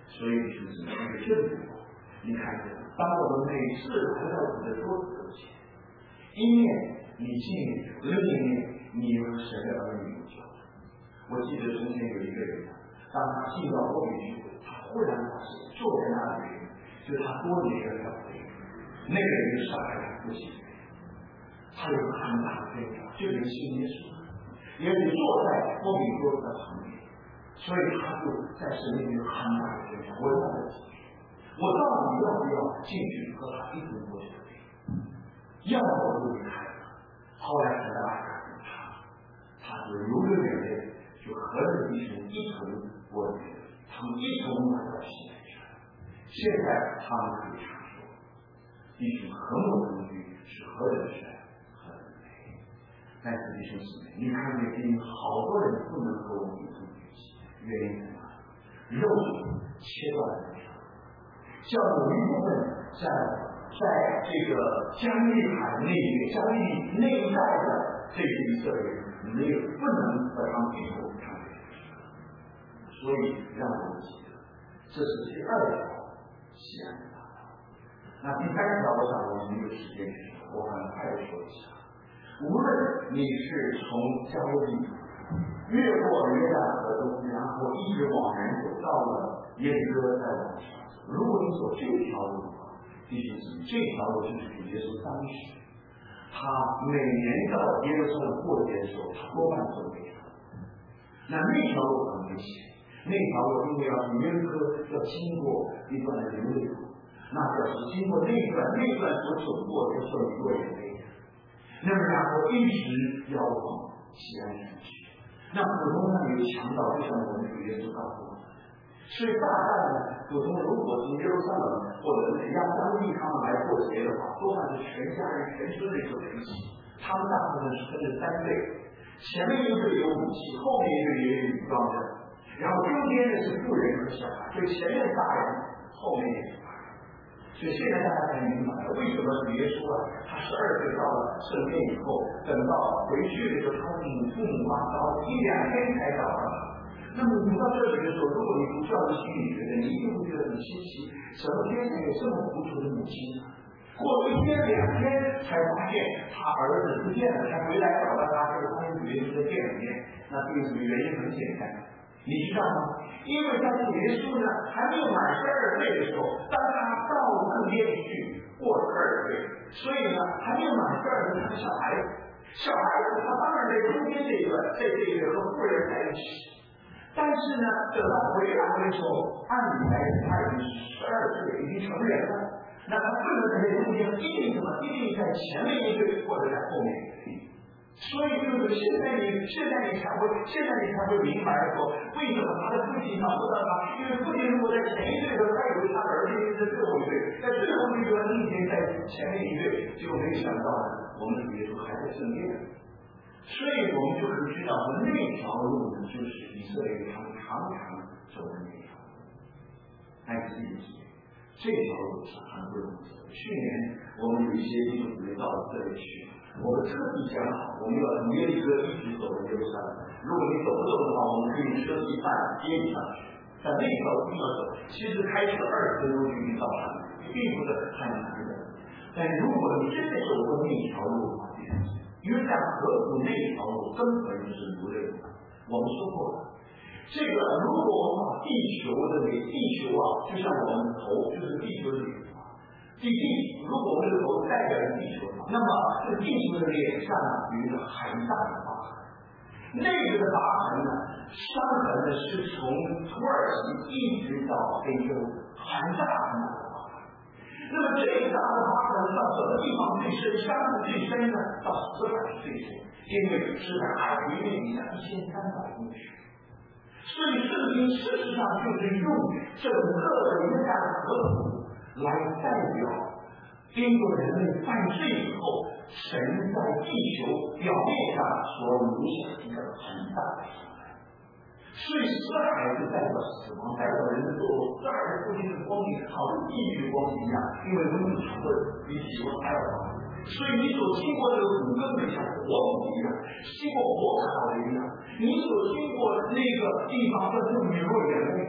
A: 所以就是这个证据。你看，当我们每次来到我们的桌子前，一面你敬主，另一面你有神的儿女有教。我记得从前有一个人，当他进到后面去，他忽然发现坐在那里的人，就是他多年的表弟，那个人是上海的父亲，他有个很大的分享，这个人信耶稣，也许坐在后面桌子的旁边，所以他就在神面前有很大的分享。我要的我到底要不要进去和他一同过去？要我就离开了。后来神的爱感动他就流着眼泪，就和着弟兄一同过去，他们一同来到西南山。现在他们可以常说，弟兄和睦同居是何等善，何等美。但是弟兄姊妹，你看见今天好多人不能和我们一同聚集，原因在哪里？肉体切断了这条。叫有一部分在这个加利海那边、加利那一带的这些以色列人没有不能和他们一同上这个事，所以让我们记得，这是第二条西安的大道。那第三条，我想我们没有时间去说，我很快的说一下。无论你是从加利越过约旦河东，然后一直往南走到了耶利哥，再往上。如果你走这条路的话，弟兄姊妹，这条路就是主耶稣当时他每年到耶路撒冷过节的时候，他多半走这条路。那条路很危险，那条路因为要从耶利哥要经过一段的流泪路，那表示经过那段所走过的是很多人类的。那么然后一直要往西安山去。那普通上有强盗，就像我们主耶稣告诉我们。所以大概呢，普通如果从耶路撒冷或者是亚当地他们来过节的话，多半是全家人全村人走在一起。他们大部分是分着三队，前面一队有武器，后面一队也有武装的，然后中间的是妇人和小孩，所以前面是大人，后面也是大人。所以现在大家才明白了为什么主耶稣他12岁到了圣殿以后，等到回去的时候，他的父母找了1-2天才找到他。那么你到这里的时候，如果你不这样的心理学的，你一定会觉得很稀奇，什么天上有这么糊涂的母亲呢？过了1天2天才发现他儿子不见了，才回来找到他，就是关于主耶稣的店里面。那这个原因很简单，你知道吗？因为当主耶稣呢还没有满12岁的时候，当他到圣殿去过12岁，所以呢还没有满12岁，他是小孩子，他当然在中间这个和妇人在一起。但是呢，等到回来的时候，按理来他已经12岁，已经成人了。那他不能在中间，一定在前面一队或者在后面一队。所以就是现在你才会明白说，为什么他的父亲找不到他？因为父亲如果在前一队的时候，他以为他的儿子在最后一队，在最后一队的那天在前面一队，结果没想到呢，我们主耶稣还在圣殿。所以我们就可以知道，那条路呢，就是以色列他们常走的那条路。但是这条路是很不容易走。去年我们有一些弟兄姊妹到了这里去，我们特地讲好，我们要从耶利哥一直走到耶路撒冷。如果你走不动的话，我们可以车一半接你上去。但那条路要走，其实开车20分钟距离到上面，并不是很难的。但如果你真的走过那条路的话，约旦河谷那条路根本就是流泪路。我们说过了，这个如果我们把地球就像我们的头，就是地球的脸啊。如果我们的头代表地球，那么这地球的脸上有一个很大的疤痕。那个的疤痕呢，伤痕呢是从土耳其一直到非洲，很大的疤痕。那么这一大的疤痕到什么地方最深？伤痕最深呢？到死海最深，因为死海海平面积1300公尺。所以圣经事实上就是用整个的约旦河谷来代表经过人类犯罪以后，神在地球表面上所留下一个很大的伤害。所以死海就代表死亡，代表人的堕落。死海的附近的光景好像地狱的光景一样，因为人的成分比喜欢还要高。所以你所经过的骨根就像活骨一样，经过火烤的一样，你所经过的那个地方都是没有眼泪的。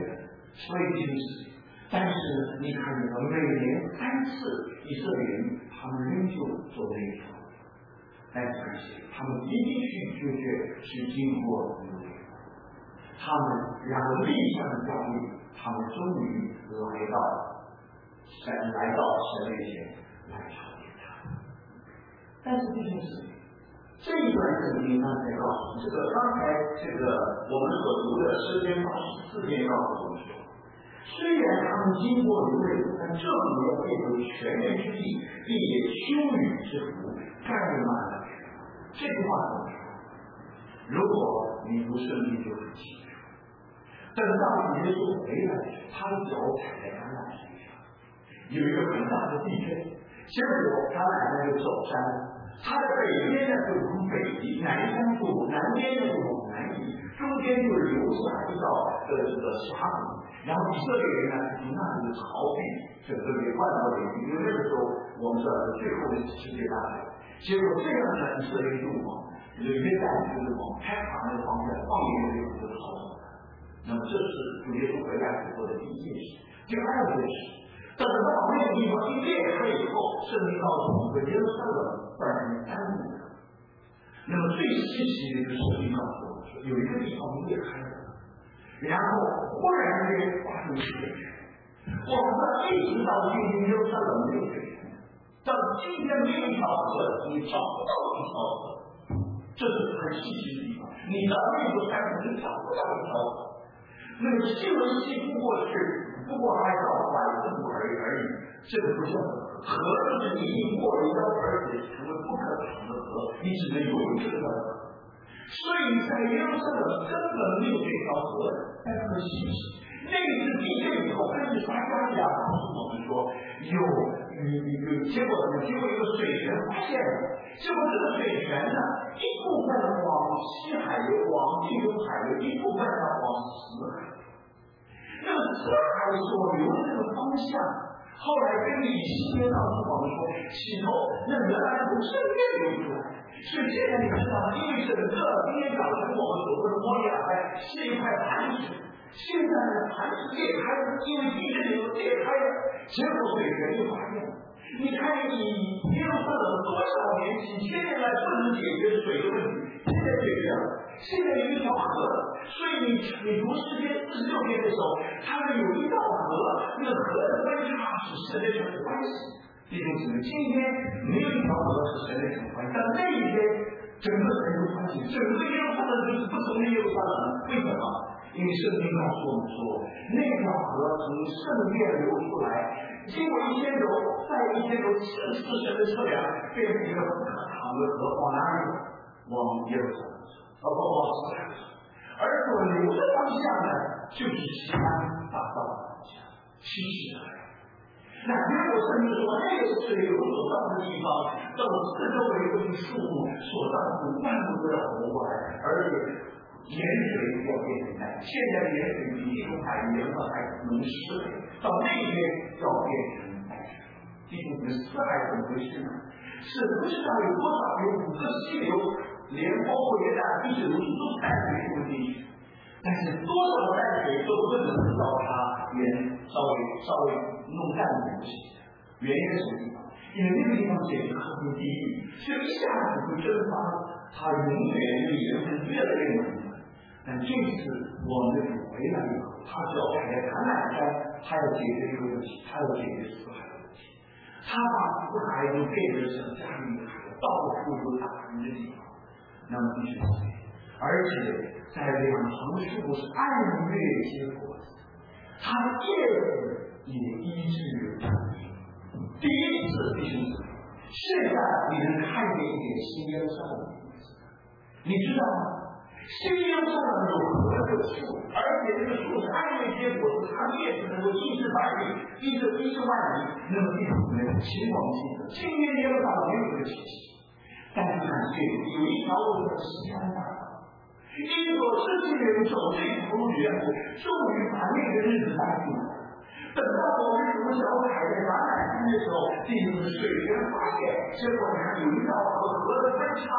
A: 所以就是，但是你看到每年3次以色列人他们仍旧做那一条，但是他们的确是经过努力，他们然后立下的教育，他们终于来到神面前来朝见他。但是这件事，这一段圣经刚才告诉我们，刚才我们所读的诗篇84篇告诉我们说，虽然他们经过流泪，但这里要变为全人之地，必也秋雨之福，盖满了全。这句话怎么说？如果你读圣经就很清楚，等到耶稣回来，他的脚踩在橄榄树上，有一个很大的地震，结果他奶奶就走山了。他的北边呢就往北移，南山就南边呢就往南移，中间就留下一道峡谷，然后以色列人呢从那里就逃避整个被换到北地，因为那个时候我们知道是最后的世界大战，结果这样呢以色列就往约旦就是往开塔那个方向放眼望就逃走了。那么这是主耶稣回来之后的第一件事。第二件事，等到那个地方一裂开以后，圣经告诉我们耶路撒冷分成3部分。那么最稀奇的一个圣经告诉我们说，有一个地方裂开了，然后忽然间发生水泉。我们一直到今天耶路撒冷没有水泉，到今天没有一条河，你找不到一条河，这是很稀奇的地方。你到那座山上你找不到一条河，那个新闻系不过还到100度而已，这个不叫河，就是你一过了腰，而且成为不可长的河，你只能游泳这条河。所以在耶路撒冷根本没有这条河，但可惜那一次地震以后，根据撒迦利亚告诉我们说，结果一个水泉发现了，结果这个水泉呢，一部分往西海流，往地中海流，一部分呢往死海。那么死海所流的这个方向，后来跟以西结告诉我们说，起头那原来从圣殿流出来，所以现在你知道吗？因为整个今天早晨我们所说的摩利亚海是一块磐石，现在呢磐石裂开了，因为地震流裂开了，结果水源就发现了。你看你耶路撒冷多少年几千年来不能解决水的问题，现在解决了，现在有一条河，所以你读诗篇46篇的时候，它们有一道河，那个河的分叉是神的什么关系？弟兄姊妹，今天没有一条河是神的什么关系，但那一天整个神的关系，整个耶路撒冷就是不同的耶路撒冷，为什么？因为圣经告诉我们说，那条河从圣殿流出来，经过1000柔，再1000柔，40神的测量，变成一个不可长的河，往哪里？往耶路撒冷，往死海去。而所流的方向呢，就是西安大道的方向，西西海。那如果圣经说那个水流所到的地方，到四周围都是树木，所到的万物都要活过来，而且盐水要变成奶，现在的盐水比地中海盐和海能湿水，到那边要变成奶水。弟兄们，四海怎么回事呢？是不知道有多少有5个溪流，连包括约旦地水流出都带水出进去，但是多少的淡水都不能到它盐稍微弄淡的东西。原因是什么地方？因为那个地方简直靠近地狱，所以一下子会蒸发，它永远就盐分越来越浓。但这次我们的主回来以后，他只要踩在橄榄山，他要解决这个问题，他要解决死海的问题。他把死海就变成像加利利海，到处有打人的地方。那么必须而且在两旁树是按月结果子，它的叶子也依据人命。第一次弟兄姊妹，现在你能看见一点新耶路撒冷的意思，你知道吗？新耶路撒冷有何的树，而且这个树是按月结果子，它的叶子能够医治百病，医治万民。那么弟兄姊妹，请我们记得，今天耶路撒冷没有这个奇迹，但是感谢有一条路叫西安大道，因所世界人走这条路缘故，终于把那个日子带进来。等到我们从小踩在橄榄山的时候，弟兄们水源发现，结果你看有一道河的分叉，一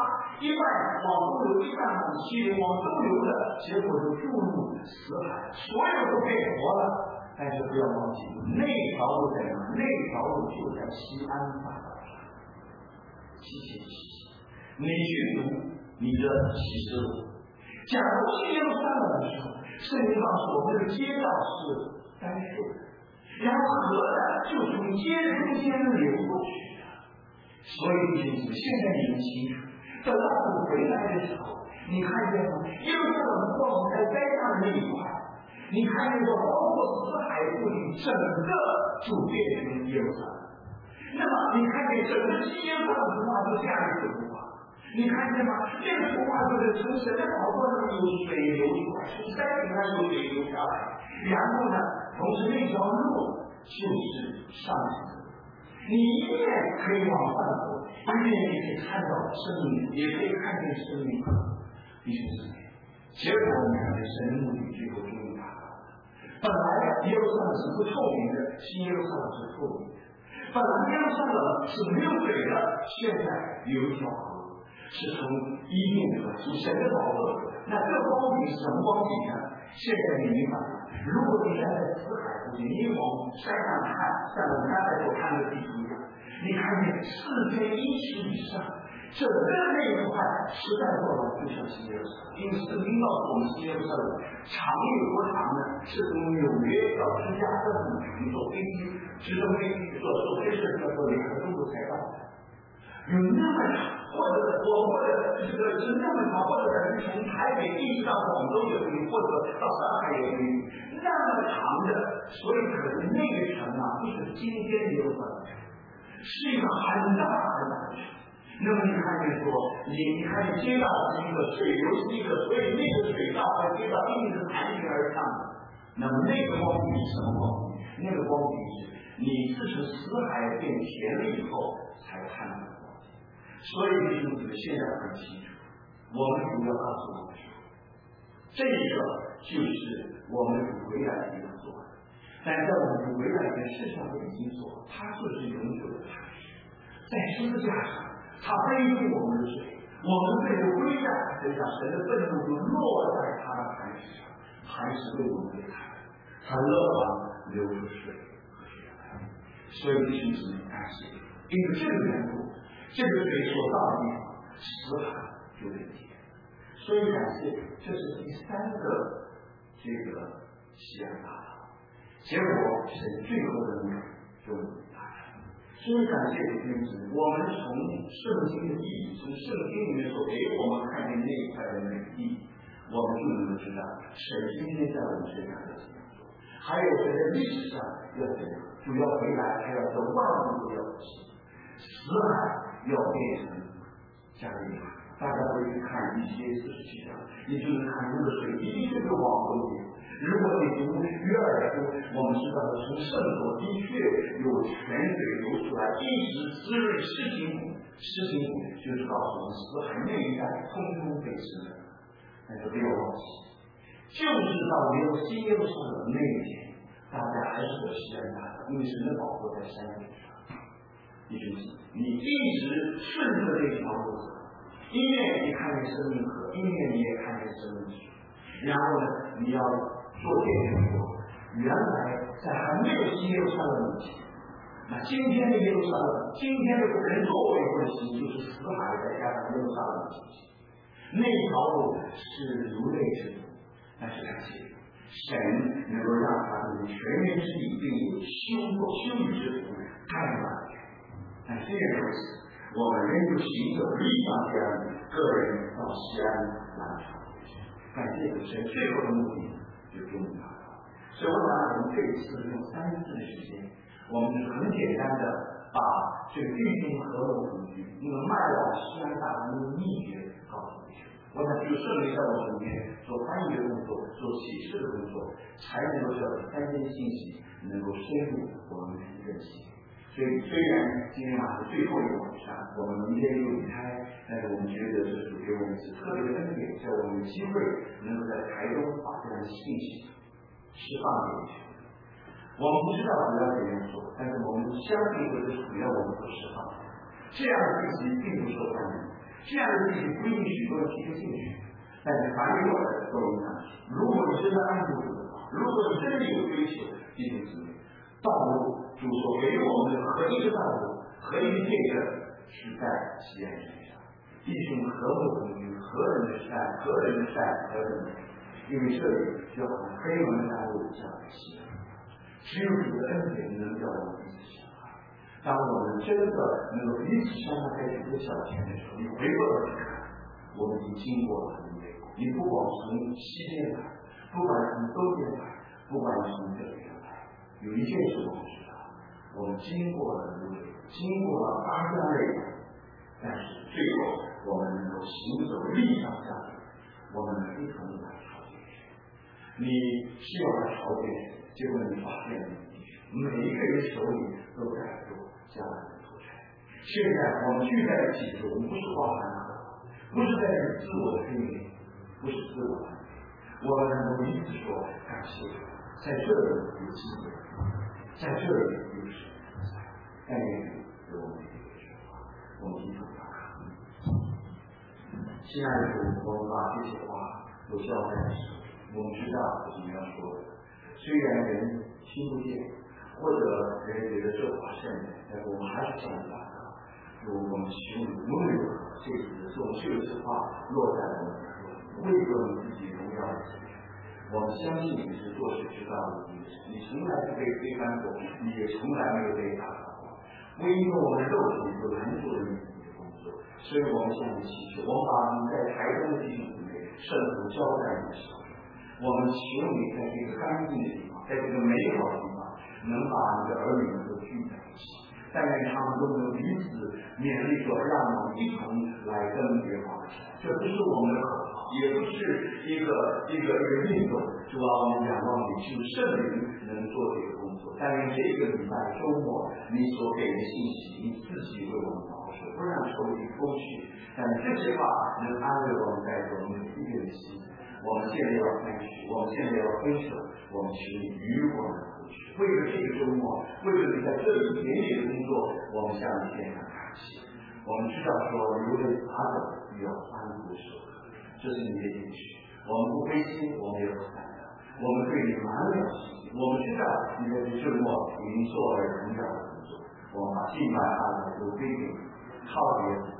A: 一半往东流，一半往西流，往东流的结果就注入死海，所有都被活了。但是不要忘记，那条路在哪？那条路就在西安大道上。777，你去读你的启示录。假如新耶路撒冷的时候，圣经告诉我们，这个街道是单数的，然后河呢就从街中间流过去的。所以弟兄们，现在你们清楚，等到主回来的时候，你看见吗？耶路撒冷光在街上的那一块。你看见过包括死海附近整个就变成耶路撒冷，那么你看见整个西耶路撒冷图画就这样一幅图画，你看见吗？这个图画就是从神的宝座上有水流出来，从山顶上有水流下来，然后呢，同时那条路就是上行的。你一面可以往上走，一面也可以看到生命，也可以看见生命。弟兄姊妹，结果我们看见神的目的最后终于达到。本来耶路撒冷是不透明的，新耶路撒冷是透明的。本来耶路撒冷是没有水的，现在有一条河，是从伊甸河，从神的宝座。那这光景是什么光景呢？现在你明白了。如果你站在死海附近，你往山上看，像我们刚才所看的地图一样，你看见4片1尺以上。整个那一块实在过了，就像新耶路撒冷，因为圣经告诉我们，新耶路撒冷长有多长呢？是从纽约到芝加哥的坐飞机，直升飞机坐飞机要坐2个钟头才到的，有那么长，或者这个是那么长，或者是从台北一直到广州也可以，或者到上海也可以，那么长的，所以可能那个城啊，就是今天耶路撒冷，是一个很大很大的城。那么你看见说，你看见街道是一个水流是一个，所以那个水道和街道一定是盘旋而上的。那么那个光景是什么光景？那个光景是你自从死海变甜了以后才看到的光景。所以弟兄姊妹现在很清楚，我们主要告诉我们说，这个就是我们主回来的一个做的。但在我们主回来的事上已经做，它就是永久的踏实，在十字架上。他背负我们的罪，我们罪就归在他身上，神的愤怒就落在他的磐石上，磐石为我们被开，他勒王流出水和血来。所以弟兄姊妹，感谢，因为这个缘故，这个水所到的地方，死海就被填。所以感谢，这是第3个这个西安大道，结果神最后的目的就达成。所以感谢弟兄姊妹，我们从圣经的意义，从圣经里面所给我们看见那一块的美丽，我们就能够知道神今天在我们身上要怎样做，还有神在历史上要怎样，主要回来，还要在万物都要起，死海要变成加利利海。大家回去看以西结47章，你就能看出的水一定是往回流。如果你读约珥书，我们知道从圣所的确有泉水流出来，一直滋润施行谷，施行谷就是告诉我们死海那一带通通被滋润。但是不要忘记，就是到新耶路撒冷那一天，大家还是有西安大道，因为神的宝座在山顶上。弟兄姊妹，你一直顺着这条路走，一面你看见生命河，一面你也看见生命水，然后呢，你要做见证说，原来在还没有新耶路撒冷以前，那今天的耶路撒冷，今天的人作为问题就是死海再加上耶路撒冷的信息，那条路是如泪之路，但是感谢神能够让他们全员之力，并有修理之福盖满了。但虽然如此，我们仍旧行走力量家个人到西安南朝回去。感谢主神最后的目的就终于达到。所以我想我们这一次用3次的时间，我们就很简单的把这个弟兄和睦同居，那个迈往西安大门的秘诀告诉弟兄。我想只有圣灵在我们里面做翻译的工作，做启示的工作，才能够使3件信息能够深入我们的认识。所以虽然今天晚上最后一个晚上，我们明天就离开，但是我们觉得这是给我们是特别的恩典，叫我们有机会能够在台中把这样的信息释放给你。我们不知道主要怎样做，但是我们相信这是主要我们所释放的。这样的信息并不受欢迎， 这样的事情不一定许多人提得进去，但是凡有的都应当去。如果你真的爱主的话，如果你真的有追求，弟兄姊妹，道路主所给我们的合一的道路，合一的见证是在西安身上。弟兄和睦同居，何人的善，何人的善，何人的美？因为这里就好像黑门大路向西安，只有主的恩典能叫我们彼此相爱。当我们真的能够彼此相爱在主的脚前的时候，你回过头去看，我们已经经过了很美国。你不管从西边来，不管从东边来，不管从这边来，有一件事我们知道，我们经过了流泪，经过了八家泪，但是最后我们能够行走力上下去，我们能一同来朝见神。你需要来朝见神，结果你发现每一个人手里都带着家人的土产。现在我们聚在一起的时候，我们不是花谈合，不是在自我的推理，不是自我的推理，我们能够彼此说感谢，在这里有机会，在这里有神在，但愿给我们一个说话，我们一同祷告。亲爱的主，我们把这些话都交在你手里，我们知道你要说的，虽然人听不见，或者人觉得这话甚美，但是我们还是向你祷告。如我们求你无论如何，这次总是有这话落在我们耳朵，为着你自己荣耀的身上。我们相信你是做事知道的一个神，你从来不被推翻过，你也从来没有被打倒过。不因为我们肉体所拦阻了你的工作，所以我们向你祈求，我们把你在台中的弟兄姊妹圣徒交在你的手里。我们求你在这个干净的地方，在这个美好的地方，能把你的儿女们都聚在一起。但愿他们都能彼此勉励说，让我们一同来登别华山。这不是我们的口号，也不是一个运动，主啊，我们仰望你，求圣灵能做这个工作。但愿这个礼拜周末你所给的信息，你自己为我们保守，不让仇敌偷去。但这些话能安慰我们在座每一个人的心。我们现在要开始，我们现在要分手，我们求你与我们同去。为了这个周末，为了你在这里一点点的工作，我们向你献上感谢。我们知道说流泪撒手要欢呼手，这是你的应许。我们不灰心，我们也不散的，我们对你满了信心。我们知道你在这周末已经做了荣耀的工作，我们把敬拜安排都归给你，靠别